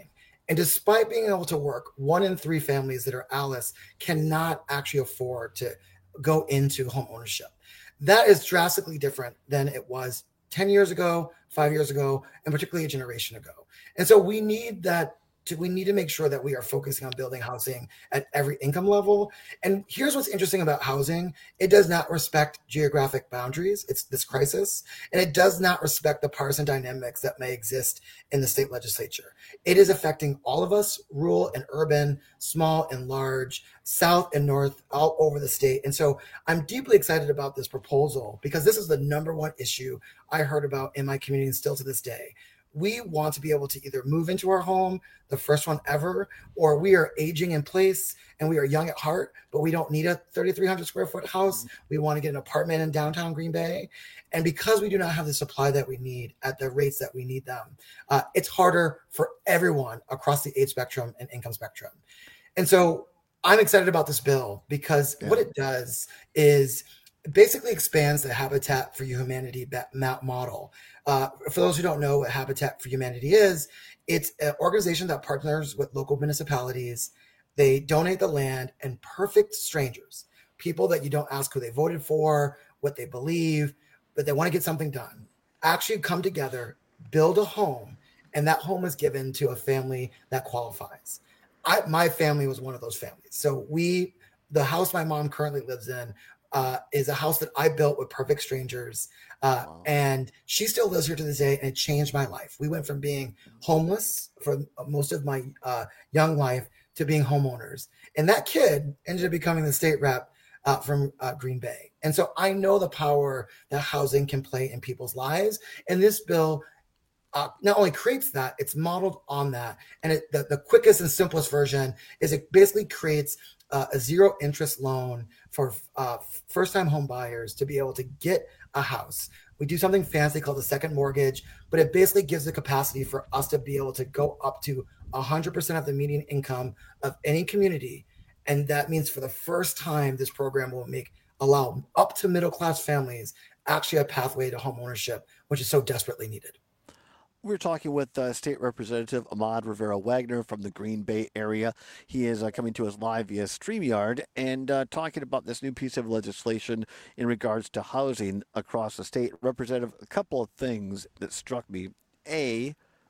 And despite being able to work, one in three families that are Alice cannot actually afford to go into home ownership. That is drastically different than it was ten years ago, five years ago, and particularly a generation ago. And so we need that. To, we need to make sure that we are focusing on building housing at every income level. And here's what's interesting about housing. It does not respect geographic boundaries. It's this crisis. And it does not respect the partisan dynamics that may exist in the state legislature. It is affecting all of us, rural and urban, small and large, south and north, all over the state. And so I'm deeply excited about this proposal because this is the number one issue I heard about in my community and still to this day. We want to be able to either move into our home, the first one ever, or we are aging in place and we are young at heart, but we don't need a thirty-three hundred square foot house. We want to get an apartment in downtown Green Bay. And because we do not have the supply that we need at the rates that we need them, uh, it's harder for everyone across the age spectrum and income spectrum. And so I'm excited about this bill because yeah. what it does is it basically expands the Habitat for Humanity map model. Uh, for those who don't know what Habitat for Humanity is, it's an organization that partners with local municipalities. They donate the land, and perfect strangers, people that you don't ask who they voted for, what they believe, but they want to get something done, actually come together, build a home, and that home is given to a family that qualifies. I, my family was one of those families. So we, the house my mom currently lives in, Uh, is a house that I built with perfect strangers. Uh, wow. And she still lives here to this day, and it changed my life. We went from being homeless for most of my uh, young life to being homeowners. And that kid ended up becoming the state rep uh, from uh, Green Bay. And so I know the power that housing can play in people's lives. And this bill uh, not only creates that, it's modeled on that. And it, the, the quickest and simplest version is it basically creates Uh, a zero interest loan for uh, first-time home buyers to be able to get a house. We do something fancy called a second mortgage, but it basically gives the capacity for us to be able to go up to one hundred percent of the median income of any community. And that means for the first time, this program will make allow up to middle-class families actually a pathway to home ownership, which is so desperately needed. We're talking with uh, State Representative Ahmad Rivera-Wagner from the Green Bay area. He is uh, coming to us live via StreamYard and uh, talking about this new piece of legislation in regards to housing across the state. Representative, a couple of things that struck me. A,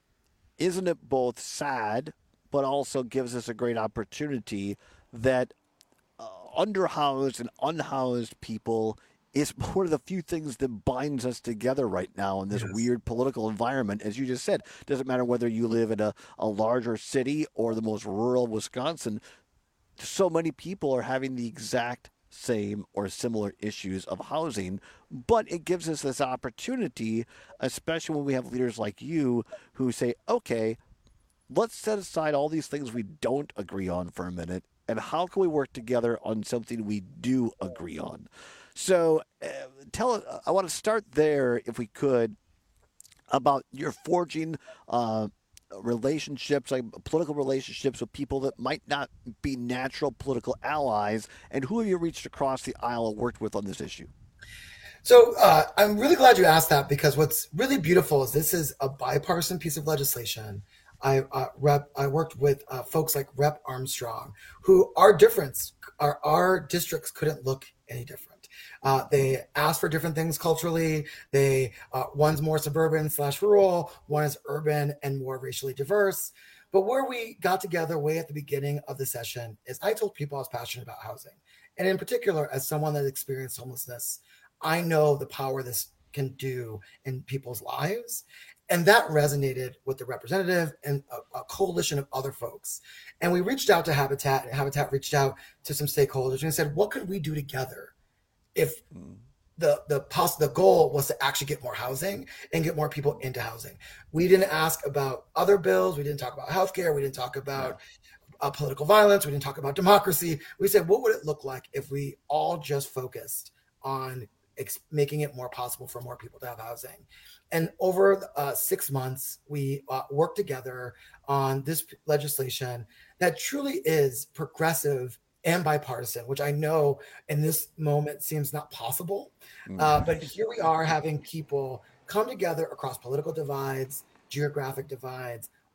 isn't it both sad, but also gives us a great opportunity that uh, underhoused and unhoused people is one of the few things that binds us together right now in this yes. weird political environment. As you just said, doesn't matter whether you live in a, a larger city or the most rural Wisconsin, so many people are having the exact same or similar issues of housing, but it gives us this opportunity, especially when we have leaders like you who say, okay, let's set aside all these things we don't agree on for a minute, and how can we work together on something we do agree on? So uh, tell us, I want to start there, if we could, about your forging uh, relationships, like political relationships with people that might not be natural political allies, and who have you reached across the aisle and worked with on this issue? So uh, I'm really glad you asked that, because what's really beautiful is this is a bipartisan piece of legislation. I uh, rep, I worked with uh, folks like Rep Armstrong, who our difference, our, our districts couldn't look any different. Uh, they ask for different things culturally. They uh, one's more suburban slash rural, one is urban and more racially diverse. But where we got together way at the beginning of the session is I told people I was passionate about housing. And in particular, as someone that experienced homelessness, I know the power this can do in people's lives. And that resonated with the representative and a, a coalition of other folks. And we reached out to Habitat, and Habitat reached out to some stakeholders and said, what could we do together if the the poss- the goal was to actually get more housing and get more people into housing? We didn't ask about other bills. We didn't talk about healthcare. We didn't talk about uh, political violence. We didn't talk about democracy. We said, what would it look like if we all just focused on ex- making it more possible for more people to have housing? And over uh, six months, we uh, worked together on this legislation that truly is progressive and bipartisan, which I know in this moment seems not possible. Mm. Uh, but here we are having people come together across political divides, geographic divides,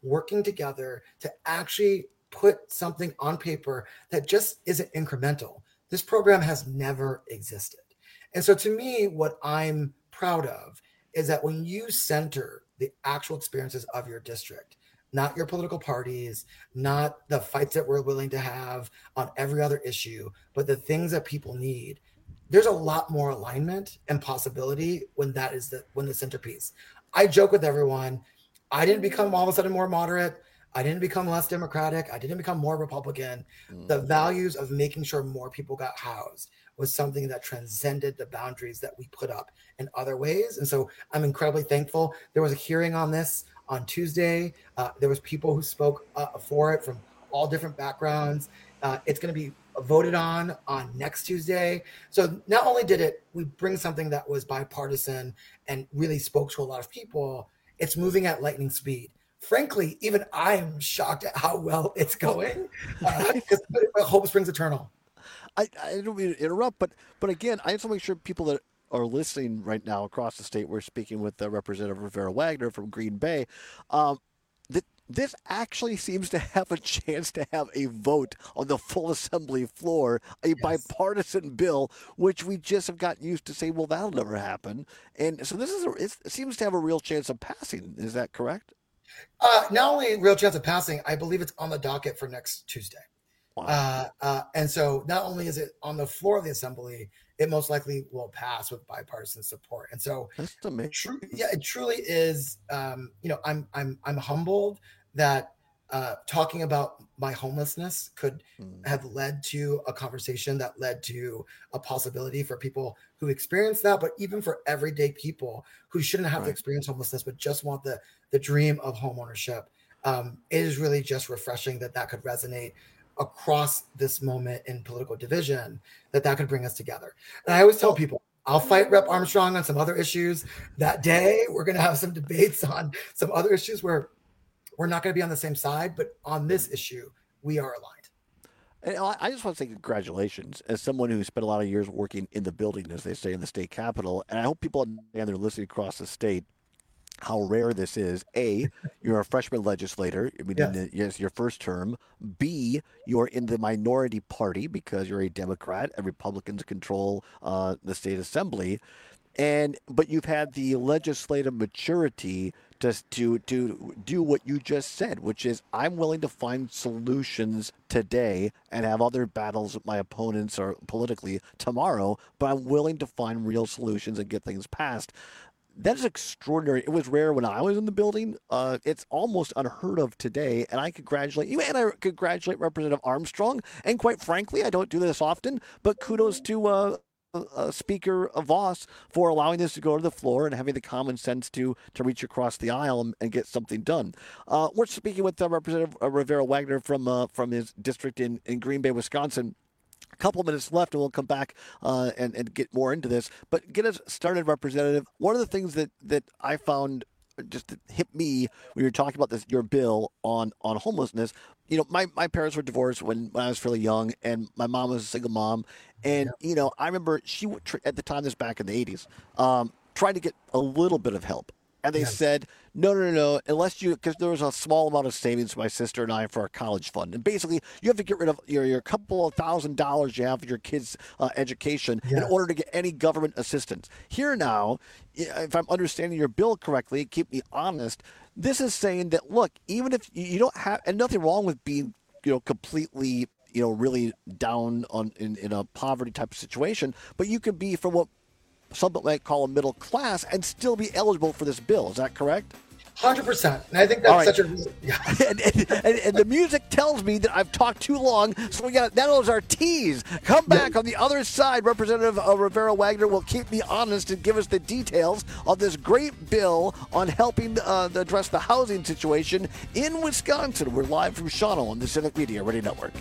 working together to actually put something on paper that just isn't incremental. This program has never existed. And so to me, what I'm proud of is that when you center the actual experiences of your district, not your political parties, not the fights that we're willing to have on every other issue, but the things that people need, there's a lot more alignment and possibility when that is the when the centerpiece. I joke with everyone, I didn't become all of a sudden more moderate. I didn't become less Democratic. I didn't become more Republican. Mm. The values of making sure more people got housed was something that transcended the boundaries that we put up in other ways. And so I'm incredibly thankful. There was a hearing on this on Tuesday. Uh, there was people who spoke uh, for it from all different backgrounds. Uh, it's going to be voted on on next Tuesday. So not only did it we bring something that was bipartisan and really spoke to a lot of people, it's moving at lightning speed. Frankly, even I'm shocked at how well it's going. Uh, hope springs eternal. I, I don't mean to interrupt, but but again, I just want to make sure people that are listening right now across the state, we're speaking with uh, Representative Rivera Wagner from Green Bay, um, that this actually seems to have a chance to have a vote on the full assembly floor, a yes. bipartisan bill, which we just have gotten used to say, well, that'll never happen. And so this is a, it seems to have a real chance of passing. Is that correct? Uh, not only a real chance of passing, I believe it's on the docket for next Tuesday. Wow. Uh, uh, and so not only is it on the floor of the assembly, it most likely will pass with bipartisan support. And so, That's amazing. Tr- yeah, it truly is. Um, you know, I'm I'm I'm humbled that uh, talking about my homelessness could mm. have led to a conversation that led to a possibility for people who experience that, but even for everyday people who shouldn't have right. to experience homelessness, but just want the the dream of homeownership. Um, it is really just refreshing that that could resonate across this moment in political division, that that could bring us together. And I always tell people, I'll fight Rep Armstrong on some other issues that day. We're going to have some debates on some other issues where we're not going to be on the same side, but on this issue, we are aligned. And I just want to say congratulations as someone who spent a lot of years working in the building, as they say, in the state capitol. And I hope people understand they're listening across the state how rare this is. A, you're a freshman legislator. I mean, yes. in the, yes, your first term. B, you're in the minority party because you're a Democrat and Republicans control uh, the state assembly. And but you've had the legislative maturity to, to to do what you just said, which is I'm willing to find solutions today and have other battles with my opponents or politically tomorrow, but I'm willing to find real solutions and get things passed. That is extraordinary. It was rare when I was in the building. Uh, it's almost unheard of today, and I congratulate you, and I congratulate Representative Armstrong. And quite frankly, I don't do this often, but kudos to uh, uh, Speaker Voss for allowing this to go to the floor and having the common sense to to reach across the aisle and, and get something done. Uh, we're speaking with uh, Representative Rivera Wagner from uh, from his district in, in Green Bay, Wisconsin. A couple minutes left, and we'll come back uh, and, and get more into this. But get us started, Representative. One of the things that, that I found just hit me when you were talking about this, your bill on, on homelessness. You know, my, my parents were divorced when, when I was fairly young, and my mom was a single mom. And, yeah. you know, I remember she, at the time, this back in the eighties, um, trying to get a little bit of help. And they yeah. said, no, no, no, no, unless you, because there was a small amount of savings for my sister and I for our college fund. And basically, you have to get rid of your, your couple of thousand dollars you have for your kids' uh, education yeah. in order to get any government assistance. Here now, if I'm understanding your bill correctly, keep me honest, this is saying that, look, even if you don't have, and nothing wrong with being, you know, completely, you know, really down on in, in a poverty type of situation, but you could be from what some might call a middle class and still be eligible for this bill. Is that correct? one hundred percent. And I think that's right. such a... Yeah. and, and, and, and the music tells me that I've talked too long, so we got that was our tease. Come back yeah. on the other side. Representative uh, Rivera Wagner will keep me honest and give us the details of this great bill on helping uh, address the housing situation in Wisconsin. We're live from Shawano on the Civic Media Radio Network.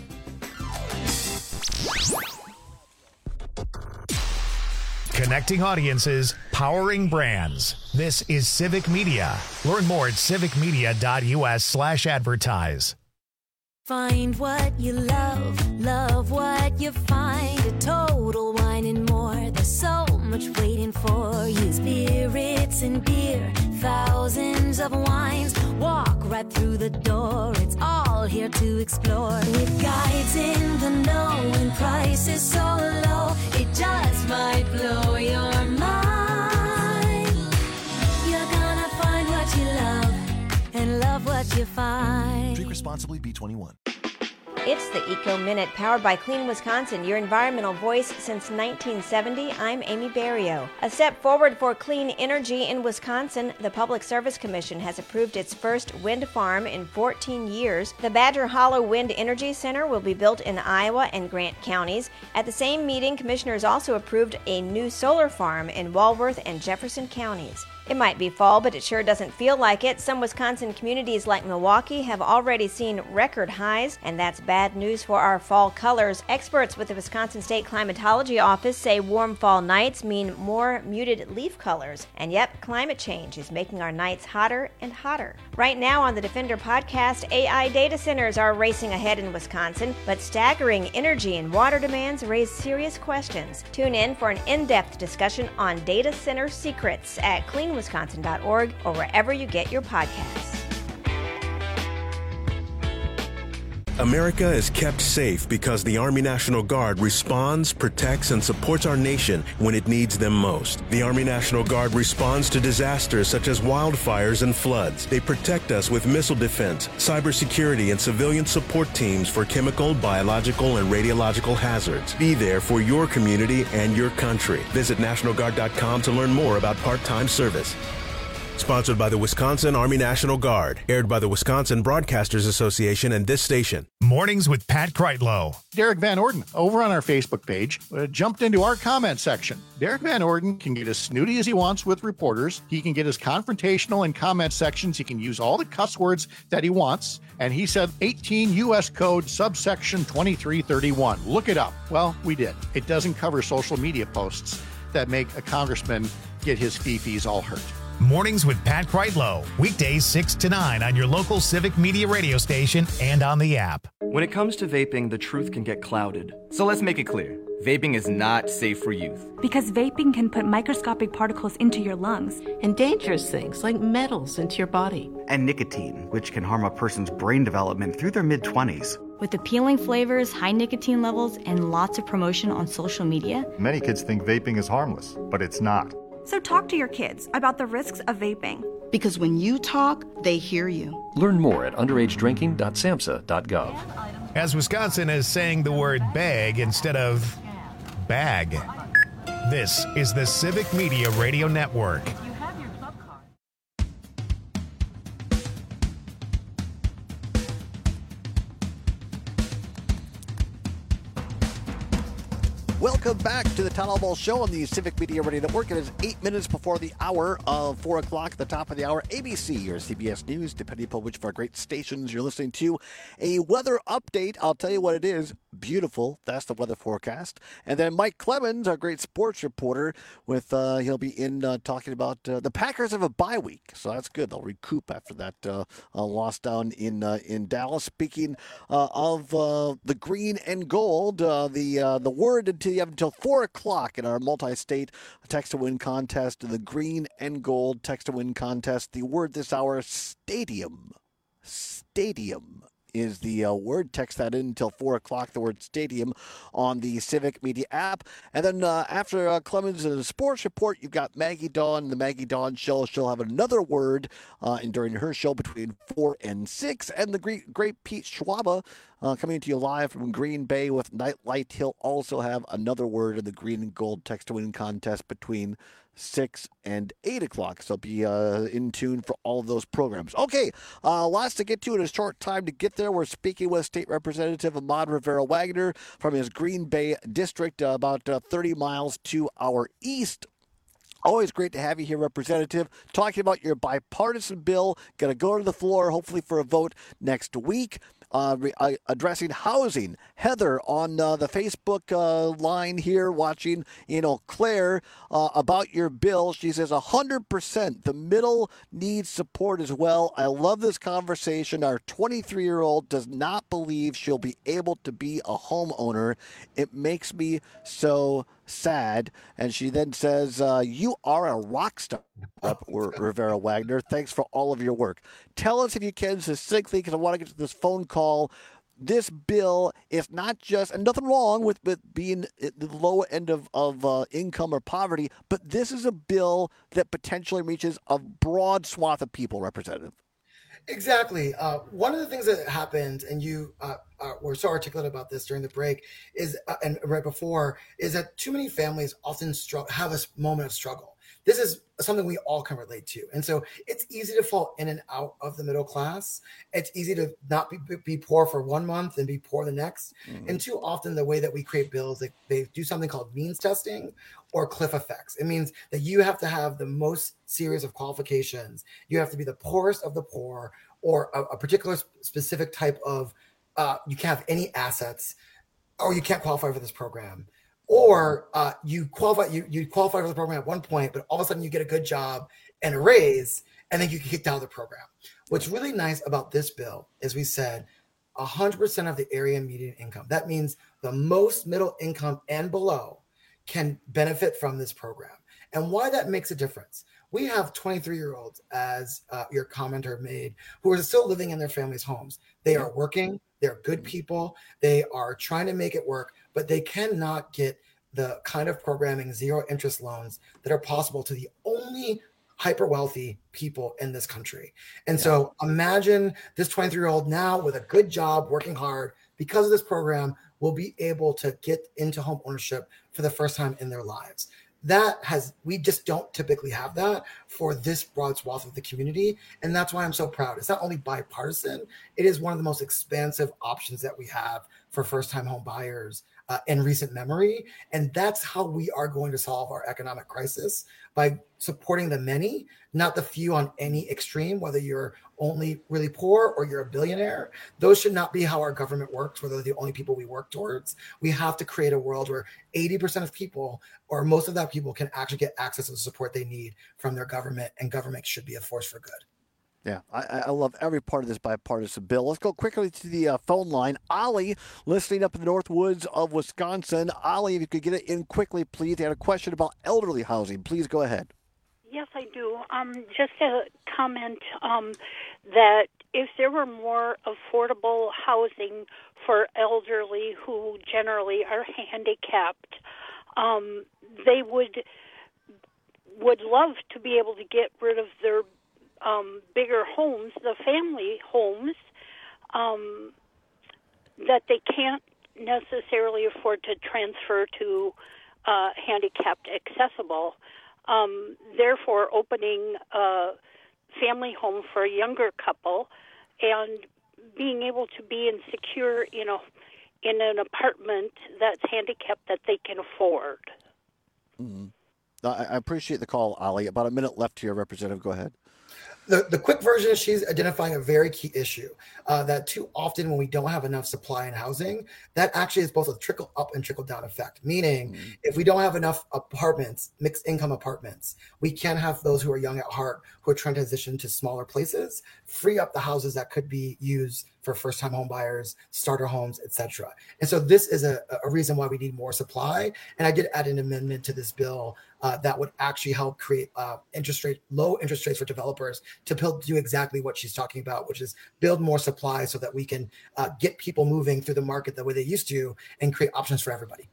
Connecting audiences, powering brands. This is Civic Media. Learn more at civicmedia.us slash advertise. Find what you love, love what you find. A Total Wine and More. There's so much waiting for you. Spirits and beer, thousands of wines. Walk right right through the door. It's all here to explore. With guides in the know and prices so low, it just might blow your mind. You're gonna find what you love and love what you find. Drink responsibly, B twenty-one. It's the Eco Minute, powered by Clean Wisconsin, your environmental voice since nineteen seventy. I'm Amy Barrio. A step forward for clean energy in Wisconsin. The Public Service Commission has approved its first wind farm in fourteen years. The Badger Hollow Wind Energy Center will be built in Iowa and Grant counties. At the same meeting, commissioners also approved a new solar farm in Walworth and Jefferson counties. It might be fall, but it sure doesn't feel like it. Some Wisconsin communities like Milwaukee have already seen record highs, and that's bad news for our fall colors. Experts with the Wisconsin State Climatology Office say warm fall nights mean more muted leaf colors. And yep, climate change is making our nights hotter and hotter. Right now on the Defender podcast, A I data centers are racing ahead in Wisconsin, but staggering energy and water demands raise serious questions. Tune in for an in-depth discussion on data center secrets at clean wisconsin dot org or wherever you get your podcasts. America is kept safe because the Army National Guard responds, protects, and supports our nation when it needs them most. The Army National Guard responds to disasters such as wildfires and floods. They protect us with missile defense, cybersecurity, and civilian support teams for chemical, biological, and radiological hazards. Be there for your community and your country. Visit national guard dot com to learn more about part-time service. Sponsored by the Wisconsin Army National Guard. Aired by the Wisconsin Broadcasters Association and this station. Mornings with Pat Kreitlow. Derek Van Orden, over on our Facebook page, uh, jumped into our comment section. Derek Van Orden can get as snooty as he wants with reporters. He can get as confrontational in comment sections. He can use all the cuss words that he wants. And he said eighteen U S Code subsection twenty-three thirty-one. Look it up. Well, we did. It doesn't cover social media posts that make a congressman get his fee-fees all hurt. Mornings with Pat Kreitlow. Weekdays six to nine on your local Civic Media radio station and on the app. When it comes to vaping, the truth can get clouded. So let's make it clear. Vaping is not safe for youth. Because vaping can put microscopic particles into your lungs. And dangerous things like metals into your body. And nicotine, which can harm a person's brain development through their mid-twenties. With appealing flavors, high nicotine levels, and lots of promotion on social media. Many kids think vaping is harmless, but it's not. So talk to your kids about the risks of vaping. Because when you talk, they hear you. Learn more at underage drinking dot samhsa dot gov. As Wisconsin is saying the word bag instead of bag. This is the Civic Media Radio Network. Welcome back to the Town Hall Ball Show on the Civic Media Radio Network. It is eight minutes before the hour of four o'clock, the top of the hour. A B C or C B S News, depending upon which of our great stations you're listening to. A weather update. I'll tell you what it is. Beautiful. That's the weather forecast. And then Mike Clemens, our great sports reporter, with uh, he'll be in uh, talking about uh, the Packers have a bye week, so that's good. They'll recoup after that uh, uh, loss down in uh, in Dallas. Speaking uh, of uh, the green and gold, uh, the uh, the word until you have until four o'clock in our multi-state text to win contest, the green and gold text to win contest. The word this hour: stadium. Stadium is the uh, word. Text that in until four o'clock, the word stadium, on the Civic Media app. And then uh, after uh, Clemens' and the sports report, you've got Maggie Dawn, the Maggie Dawn Show. She'll have another word uh, and during her show between four and six. And the great, great Pete Schwaba uh, coming to you live from Green Bay with Nightlight. He'll also have another word in the green and gold text to win contest between six and eight o'clock. So be uh, in tune for all of those programs. Okay, uh, lots to get to in a short time to get there. We're speaking with State Representative Ahmad Rivera-Wagner from his Green Bay district, uh, about uh, thirty miles to our east. Always great to have you here, Representative, talking about your bipartisan bill. Going to go to the floor, hopefully, for a vote next week. Uh, re- uh, addressing housing. Heather on uh, the Facebook uh, line here watching in Eau Claire uh, about your bill. She says one hundred percent the middle needs support as well. I love this conversation. Our twenty-three-year-old does not believe she'll be able to be a homeowner. It makes me so sad. And she then says, uh, you are a rock star, Rivera Wagner. Thanks for all of your work. Tell us if you can succinctly, because I want to get to this phone call. This bill is not just, and nothing wrong with, with being at the low end of, of uh, income or poverty, but this is a bill that potentially reaches a broad swath of people, Representative. Exactly. Uh, one of the things that happened, and you uh, uh, were so articulate about this during the break, is uh, and right before, is that too many families often struggle, have a moment of struggle. This is something we all can relate to. And so it's easy to fall in and out of the middle class. It's easy to not be, be poor for one month and be poor the next. Mm-hmm. And too often the way that we create bills, they, they do something called means testing or cliff effects. It means that you have to have the most series of qualifications. You have to be the poorest of the poor, or a, a particular specific type of, uh, you can't have any assets, or you can't qualify for this program. Or uh, you qualify you you qualify for the program at one point, but all of a sudden you get a good job and a raise, and then you get kicked out of the program. What's really nice about this bill is we said one hundred percent of the area median income. That means the most middle income and below can benefit from this program. And why that makes a difference. We have twenty-three-year-olds, as uh, your commenter made, who are still living in their families' homes. They are working. They're good people. They are trying to make it work, but they cannot get the kind of programming, zero interest loans that are possible to the only hyper wealthy people in this country. And yeah. so imagine this twenty-three-year-old now with a good job, working hard, because of this program, will be able to get into home ownership for the first time in their lives. That has, we just don't typically have that for this broad swath of the community. And that's why I'm so proud. It's not only bipartisan, it is one of the most expansive options that we have for first-time home buyers uh, in recent memory. And that's how we are going to solve our economic crisis, by supporting the many, not the few on any extreme, whether you're only really poor or you're a billionaire. Those should not be how our government works, whether they're the only people we work towards. We have to create a world where eighty percent of people, or most of that people, can actually get access to the support they need from their government, and government should be a force for good. Yeah, I, I love every part of this bipartisan bill. Let's go quickly to the uh, phone line. Ollie, listening up in the North Woods of Wisconsin. Ollie, if you could get it in quickly, please. You had a question about elderly housing. Please go ahead. Yes, I do. Um, just a comment um, that if there were more affordable housing for elderly who generally are handicapped, um, they would would love to be able to get rid of their um, bigger homes, the family homes, um, that they can't necessarily afford to transfer to uh, handicapped accessible. Um, therefore, opening a family home for a younger couple and being able to be insecure, you know, in an apartment that's handicapped that they can afford. Mm-hmm. I appreciate the call, Ollie. About a minute left here, Representative. Go ahead. The, the quick version is she's identifying a very key issue uh, that too often when we don't have enough supply in housing, that actually is both a trickle up and trickle down effect. Meaning, mm-hmm. if we don't have enough apartments, mixed income apartments, we can have those who are young at heart who are trying to transition to smaller places, free up the houses that could be used for first-time home buyers, starter homes, et cetera. And so this is a, a reason why we need more supply. And I did add an amendment to this bill uh, that would actually help create uh, interest rate, low interest rates for developers to build, do exactly what she's talking about, which is build more supply so that we can uh, get people moving through the market the way they used to and create options for everybody.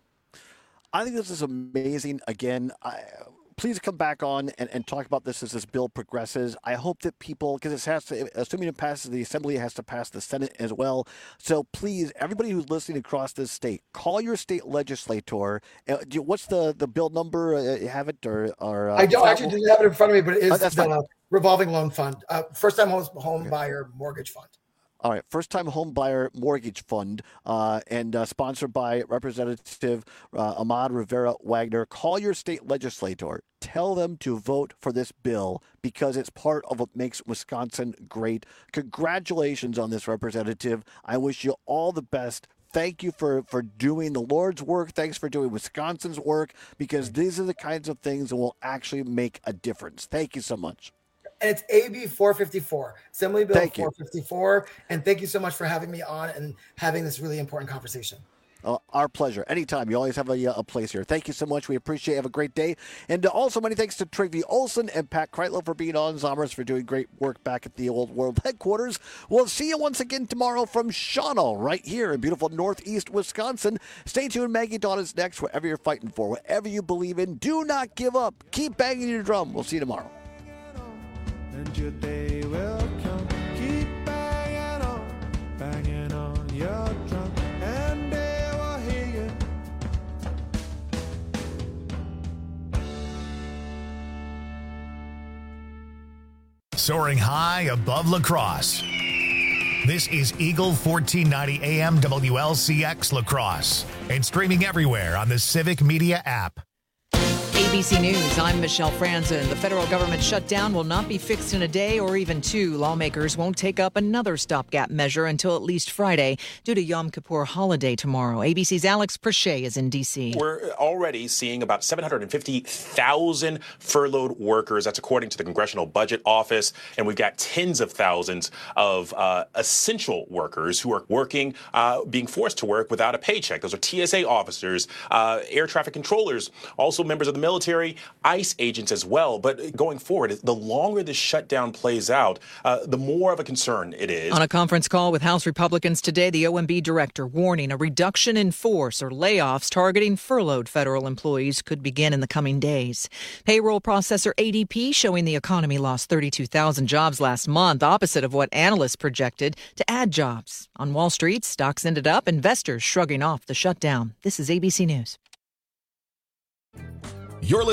I think this is amazing. Again, I, please come back on and, and talk about this as this bill progresses. I hope that people, because it has to, assuming it passes the Assembly, it has to pass the Senate as well. So please, everybody who's listening across this state, call your state legislator. Uh, do, what's the, the bill number? Uh, you have it? Or, or uh, I don't actually do have it in front of me, but it is uh, that's the fine. revolving loan fund, uh, first-time home, home okay. buyer mortgage fund. All right, first-time home buyer mortgage fund, uh, and uh, sponsored by Representative uh, Ahmad Rivera Wagner. Call your state legislator. Tell them to vote for this bill because it's part of what makes Wisconsin great. Congratulations on this, Representative. I wish you all the best. Thank you for, for doing the Lord's work. Thanks for doing Wisconsin's work, because these are the kinds of things that will actually make a difference. Thank you so much. And it's A B four fifty-four, Assembly Bill Thank four fifty-four. You. And thank you so much for having me on and having this really important conversation. Uh, our pleasure. Anytime. You always have a, a place here. Thank you so much. We appreciate it. Have a great day. And uh, also many thanks to Trygve Olsen and Pat Kreitlow for being on, Zommers for doing great work back at the Old World headquarters. We'll see you once again tomorrow from Shawano right here in beautiful northeast Wisconsin. Stay tuned. Maggie Dawn is next. Whatever you're fighting for, whatever you believe in, do not give up. Keep banging your drum. We'll see you tomorrow. And your day will come. Keep banging on, banging on your drum, and they will hear you. Soaring high above La Crosse. This is Eagle fourteen ninety A M W L C X La Crosse and streaming everywhere on the Civic Media app. A B C News, I'm Michelle Franzen. The federal government shutdown will not be fixed in a day or even two. Lawmakers won't take up another stopgap measure until at least Friday due to Yom Kippur holiday tomorrow. A B C's Alex Perche is in D C. We're already seeing about seven hundred fifty thousand furloughed workers. That's according to the Congressional Budget Office. And we've got tens of thousands of uh, essential workers who are working, uh, being forced to work without a paycheck. Those are T S A officers, uh, air traffic controllers, also members of the military, ICE agents as well. But going forward, the longer this shutdown plays out, uh, the more of a concern it is. On a conference call with House Republicans today, the O M B director warning a reduction in force or layoffs targeting furloughed federal employees could begin in the coming days. Payroll processor A D P showing the economy lost thirty-two thousand jobs last month, opposite of what analysts projected to add jobs. On Wall Street, stocks ended up, investors shrugging off the shutdown. This is A B C News. You're